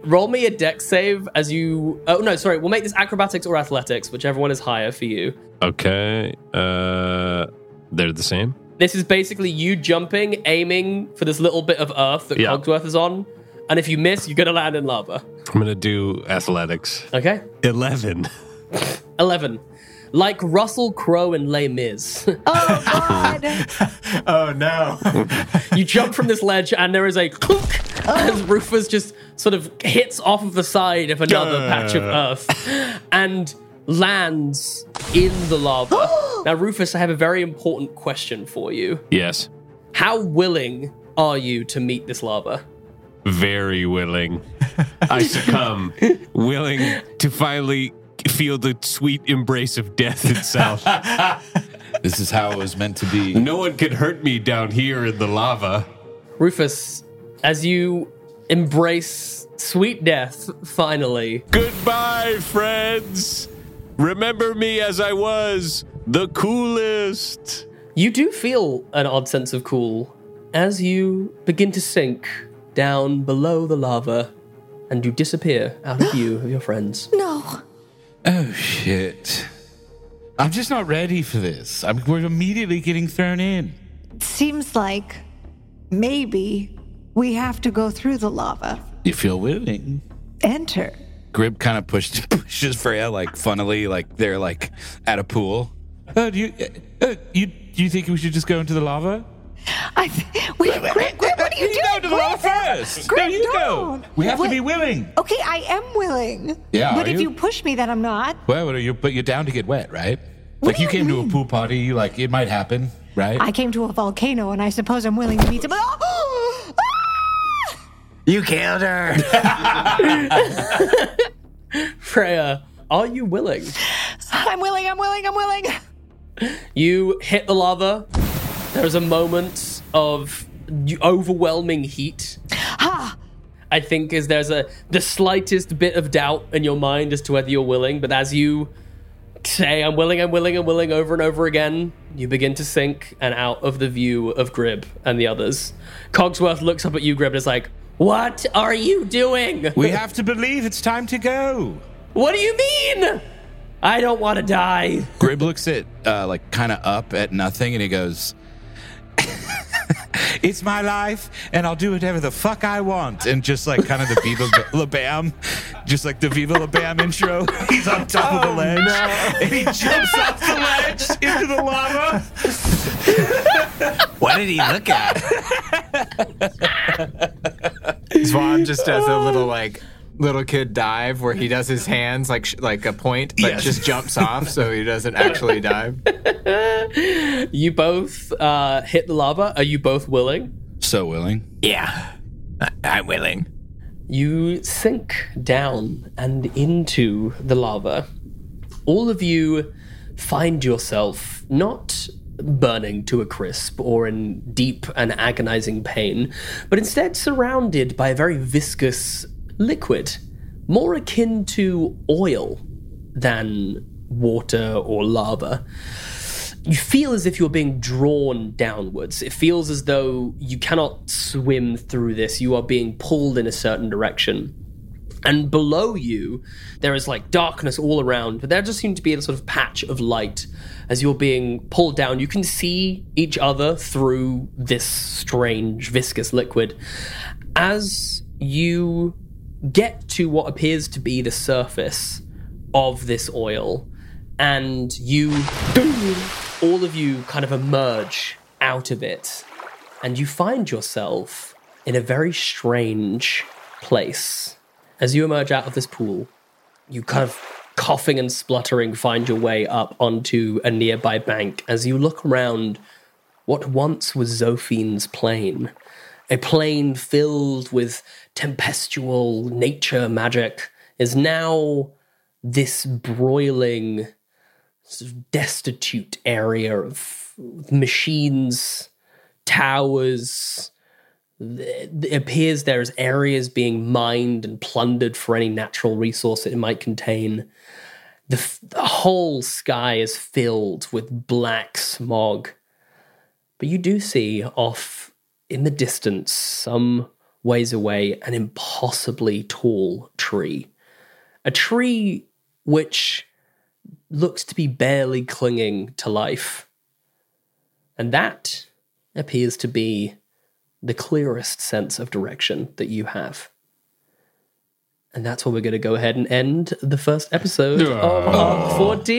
Speaker 4: roll me a dex save as you... Oh, no, sorry. We'll make this acrobatics or athletics, whichever one is higher for you.
Speaker 6: Okay. They're the same?
Speaker 4: This is basically you jumping, aiming for this little bit of earth that Cogsworth is on. And if you miss, you're going to land in lava.
Speaker 6: I'm going to do athletics.
Speaker 4: Okay.
Speaker 6: 11.
Speaker 4: 11. Like Russell Crowe and Les Mis.
Speaker 5: Oh, God.
Speaker 11: Oh, no.
Speaker 4: You jump from this ledge and there is a clunk as Rufus just sort of hits off of the side of another patch of earth and lands in the lava. Now, Rufus, I have a very important question for you.
Speaker 6: Yes.
Speaker 4: How willing are you to meet this lava?
Speaker 6: Very willing. I succumb. Willing to finally feel the sweet embrace of death itself.
Speaker 7: This is how it was meant to be.
Speaker 6: No one can hurt me down here in the lava.
Speaker 4: Rufus, as you embrace sweet death, finally.
Speaker 6: Goodbye, friends. Remember me as I was, the coolest.
Speaker 4: You do feel an odd sense of cool as you begin to sink down below the lava and you disappear out of view of your friends.
Speaker 5: No.
Speaker 7: Oh, shit. I'm just not ready for this. We're immediately getting thrown in.
Speaker 5: Seems like maybe we have to go through the lava.
Speaker 7: You feel willing?
Speaker 5: Enter.
Speaker 7: Grib kind of pushes Freya, like, funnily, like they're, like, at a pool. Do you think we should just go into the lava?
Speaker 5: Grib, what are you doing?
Speaker 7: Go to the lava first.
Speaker 5: Grib,
Speaker 7: no, you
Speaker 5: don't.
Speaker 7: go. We have to be willing.
Speaker 5: Okay, I am willing.
Speaker 7: Yeah,
Speaker 5: but
Speaker 7: are
Speaker 5: if
Speaker 7: you?
Speaker 5: you push me, then I'm not.
Speaker 7: Well, but you're down to get wet, right? Like, you came to a pool party, like, it might happen, right?
Speaker 5: I came to a volcano, and I suppose I'm willing to meet some...
Speaker 11: You killed her.
Speaker 4: Freya, are you willing?
Speaker 5: I'm willing.
Speaker 4: You hit the lava. There's a moment of overwhelming heat. I think there's the slightest bit of doubt in your mind as to whether you're willing, but as you say, I'm willing over and over again, you begin to sink and out of the view of Grib and the others. Cogsworth looks up at you, Grib, and is like, what are you doing?
Speaker 7: We have to believe it's time to go.
Speaker 4: What do you mean? I don't want to die.
Speaker 7: Grib looks at, like, kind of up at nothing, and he goes, it's my life, and I'll do whatever the fuck I want. And just, like, kind of the Viva La Bam, just like the Viva La Bam intro. He's on top of the ledge, and he jumps off the ledge into the lava.
Speaker 11: What did he look at? Swan just does a little kid dive where he does his hands like a point, but just jumps off so he doesn't actually dive.
Speaker 4: You both hit the lava. Are you both willing?
Speaker 7: So willing.
Speaker 11: Yeah, I'm willing.
Speaker 4: You sink down and into the lava. All of you find yourself not burning to a crisp or in deep and agonizing pain, but instead surrounded by a very viscous liquid, more akin to oil than water or lava. You feel as if you're being drawn downwards. It feels as though you cannot swim through this. You are being pulled in a certain direction. And below you, there is like darkness all around, but there just seems to be a sort of patch of light as you're being pulled down. You can see each other through this strange viscous liquid. As you get to what appears to be the surface of this oil, and all of you kind of emerge out of it, and you find yourself in a very strange place. As you emerge out of this pool, you kind of coughing and spluttering find your way up onto a nearby bank as you look around what once was Zophine's plain. A plain filled with tempestual nature magic is now this broiling, sort of destitute area of machines, towers. It appears there's areas being mined and plundered for any natural resource it might contain. The whole sky is filled with black smog. But you do see off in the distance some ways away an impossibly tall tree. A tree which looks to be barely clinging to life. And that appears to be the clearest sense of direction that you have. And that's where we're going to go ahead and end the first episode of Arc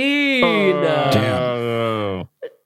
Speaker 4: 14.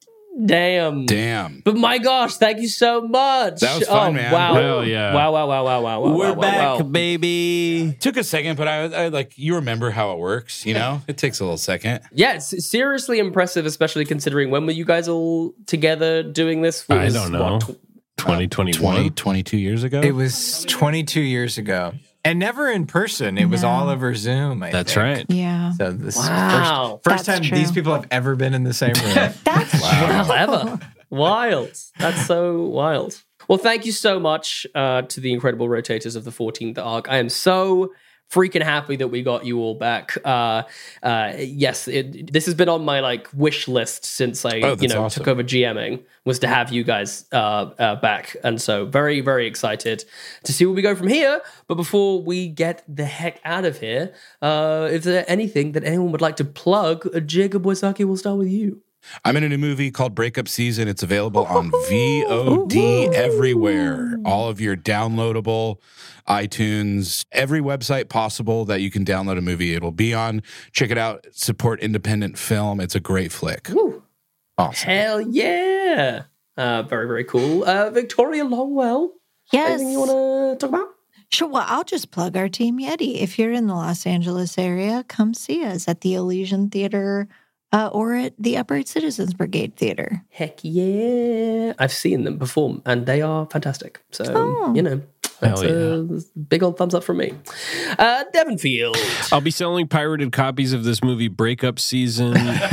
Speaker 4: Damn. But my gosh, thank you so much.
Speaker 7: That was fun, man.
Speaker 4: Wow.
Speaker 6: Hell yeah.
Speaker 4: Wow.
Speaker 6: We're back, baby.
Speaker 7: Took a second, but I like, you remember how it works, you know? It takes a little second.
Speaker 4: Yeah, it's seriously impressive, especially considering when were you guys all together doing this?
Speaker 6: I don't know. 2021?
Speaker 7: 22 years ago?
Speaker 11: It was 22 years ago. And never in person. It was all over Zoom, I
Speaker 6: That's
Speaker 11: think.
Speaker 6: right.
Speaker 5: Yeah.
Speaker 11: So this
Speaker 4: Wow.
Speaker 11: is first
Speaker 5: That's
Speaker 11: time
Speaker 5: true.
Speaker 11: these people have ever been in the same room.
Speaker 4: Well, ever. Wild. That's so wild. Well, thank you so much to the incredible rotators of the 14th arc. I am so freaking happy that we got you all back. Yes, this has been on my wish list since I
Speaker 7: awesome.
Speaker 4: took over GMing, was to have you guys back. And so very, very excited to see where we go from here. But before we get the heck out of here, if there's anything that anyone would like to plug, Jacob Wysocki, we'll start with you.
Speaker 7: I'm in a new movie called Breakup Season. It's available on VOD everywhere. All of your downloadable iTunes, every website possible that you can download a movie, it'll be on. Check it out. Support independent film. It's a great flick.
Speaker 4: Woo.
Speaker 7: Awesome.
Speaker 4: Hell yeah. Very, very cool. Victoria Longwell.
Speaker 5: Yes.
Speaker 4: Anything you want to talk about?
Speaker 5: Sure. Well, I'll just plug our Team Yeti. If you're in the Los Angeles area, come see us at the Elysian Theater or at the Upright Citizens Brigade Theater.
Speaker 4: Heck yeah. I've seen them perform, and they are fantastic. So, that's a big old thumbs up from me. Devin Field.
Speaker 6: I'll be selling pirated copies of this movie Breakup Season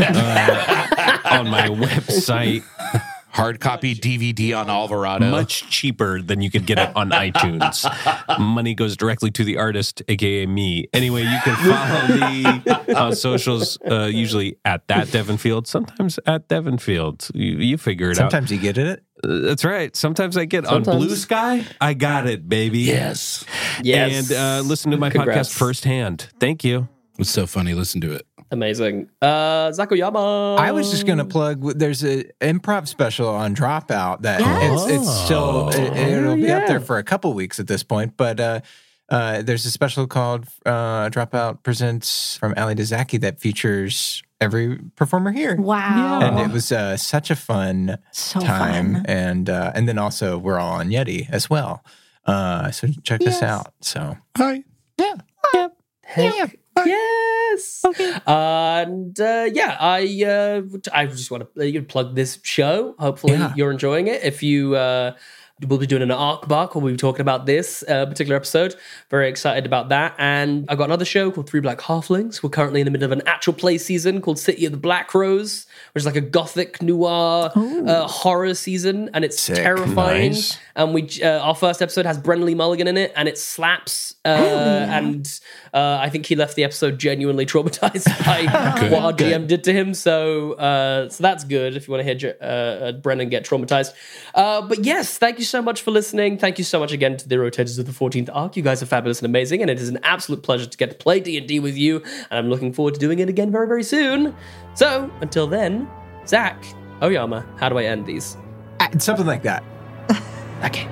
Speaker 6: on my website.
Speaker 7: Hard copy DVD on Alvarado.
Speaker 6: Much cheaper than you could get it on iTunes. Money goes directly to the artist, aka me. Anyway, you can follow me on socials, usually at that Devin Field, sometimes at Devin Field. You figure it
Speaker 11: Sometimes you get it.
Speaker 6: That's right. Sometimes I get on Blue Sky. I got it, baby.
Speaker 7: Yes.
Speaker 6: And listen to my
Speaker 4: Congrats.
Speaker 6: podcast firsthand. Thank you.
Speaker 7: It's so funny. Listen to it.
Speaker 4: Amazing. Zach Oyama.
Speaker 11: I was just going to plug, there's an improv special on Dropout that it's still, it'll be up there for a couple weeks at this point, but there's a special called Dropout Presents from Ali Dazaki that features every performer here.
Speaker 5: Wow.
Speaker 11: And it was such a fun time.
Speaker 5: Fun.
Speaker 11: And then also we're all on Yeti as well. So check this out. So
Speaker 7: Hi.
Speaker 4: Heck yes. Okay. And I just want to plug this show. Hopefully you're enjoying it. If you we'll be doing an arc buck, we'll be talking about this particular episode. Very excited about that. And I've got another show called Three Black Halflings. We're currently in the middle of an actual play season called City of the Black Rose, which is like a gothic noir horror season, and it's terrifying.
Speaker 6: Nice.
Speaker 4: And we our first episode has Brennan Lee Mulligan in it, and it slaps. And I think he left the episode genuinely traumatized by what our DM did to him. So that's good if you want to hear Brennan get traumatized. But yes, thank you so much for listening. Thank you so much again to the rotators of the 14th arc. You guys are fabulous and amazing, and it is an absolute pleasure to get to play D&D with you. And I'm looking forward to doing it again very, very soon. So until then, Zach Oyama, how do I end these?
Speaker 11: something like that.
Speaker 4: Okay.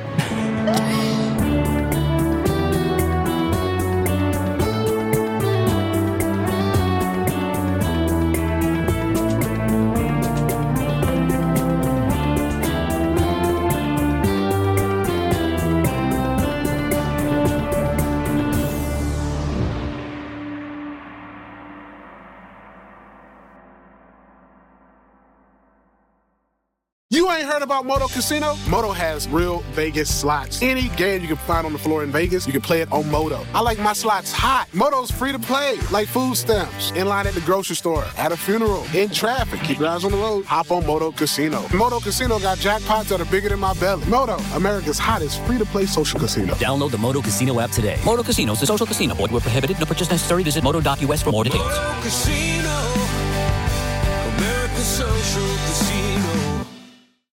Speaker 12: You ain't heard about Moto Casino? Moto has real Vegas slots. Any game you can find on the floor in Vegas, you can play it on Moto. I like my slots hot. Moto's free to play, like food stamps, in line at the grocery store, at a funeral, in traffic. Keep your eyes on the road. Hop on Moto Casino. Moto Casino got jackpots that are bigger than my belly. Moto, America's hottest free-to-play social casino.
Speaker 2: Download the Moto Casino app today. Moto Casino is a social casino. Void where prohibited. No purchase necessary. Visit moto.us for more details.
Speaker 3: Moto Casino, America's social casino.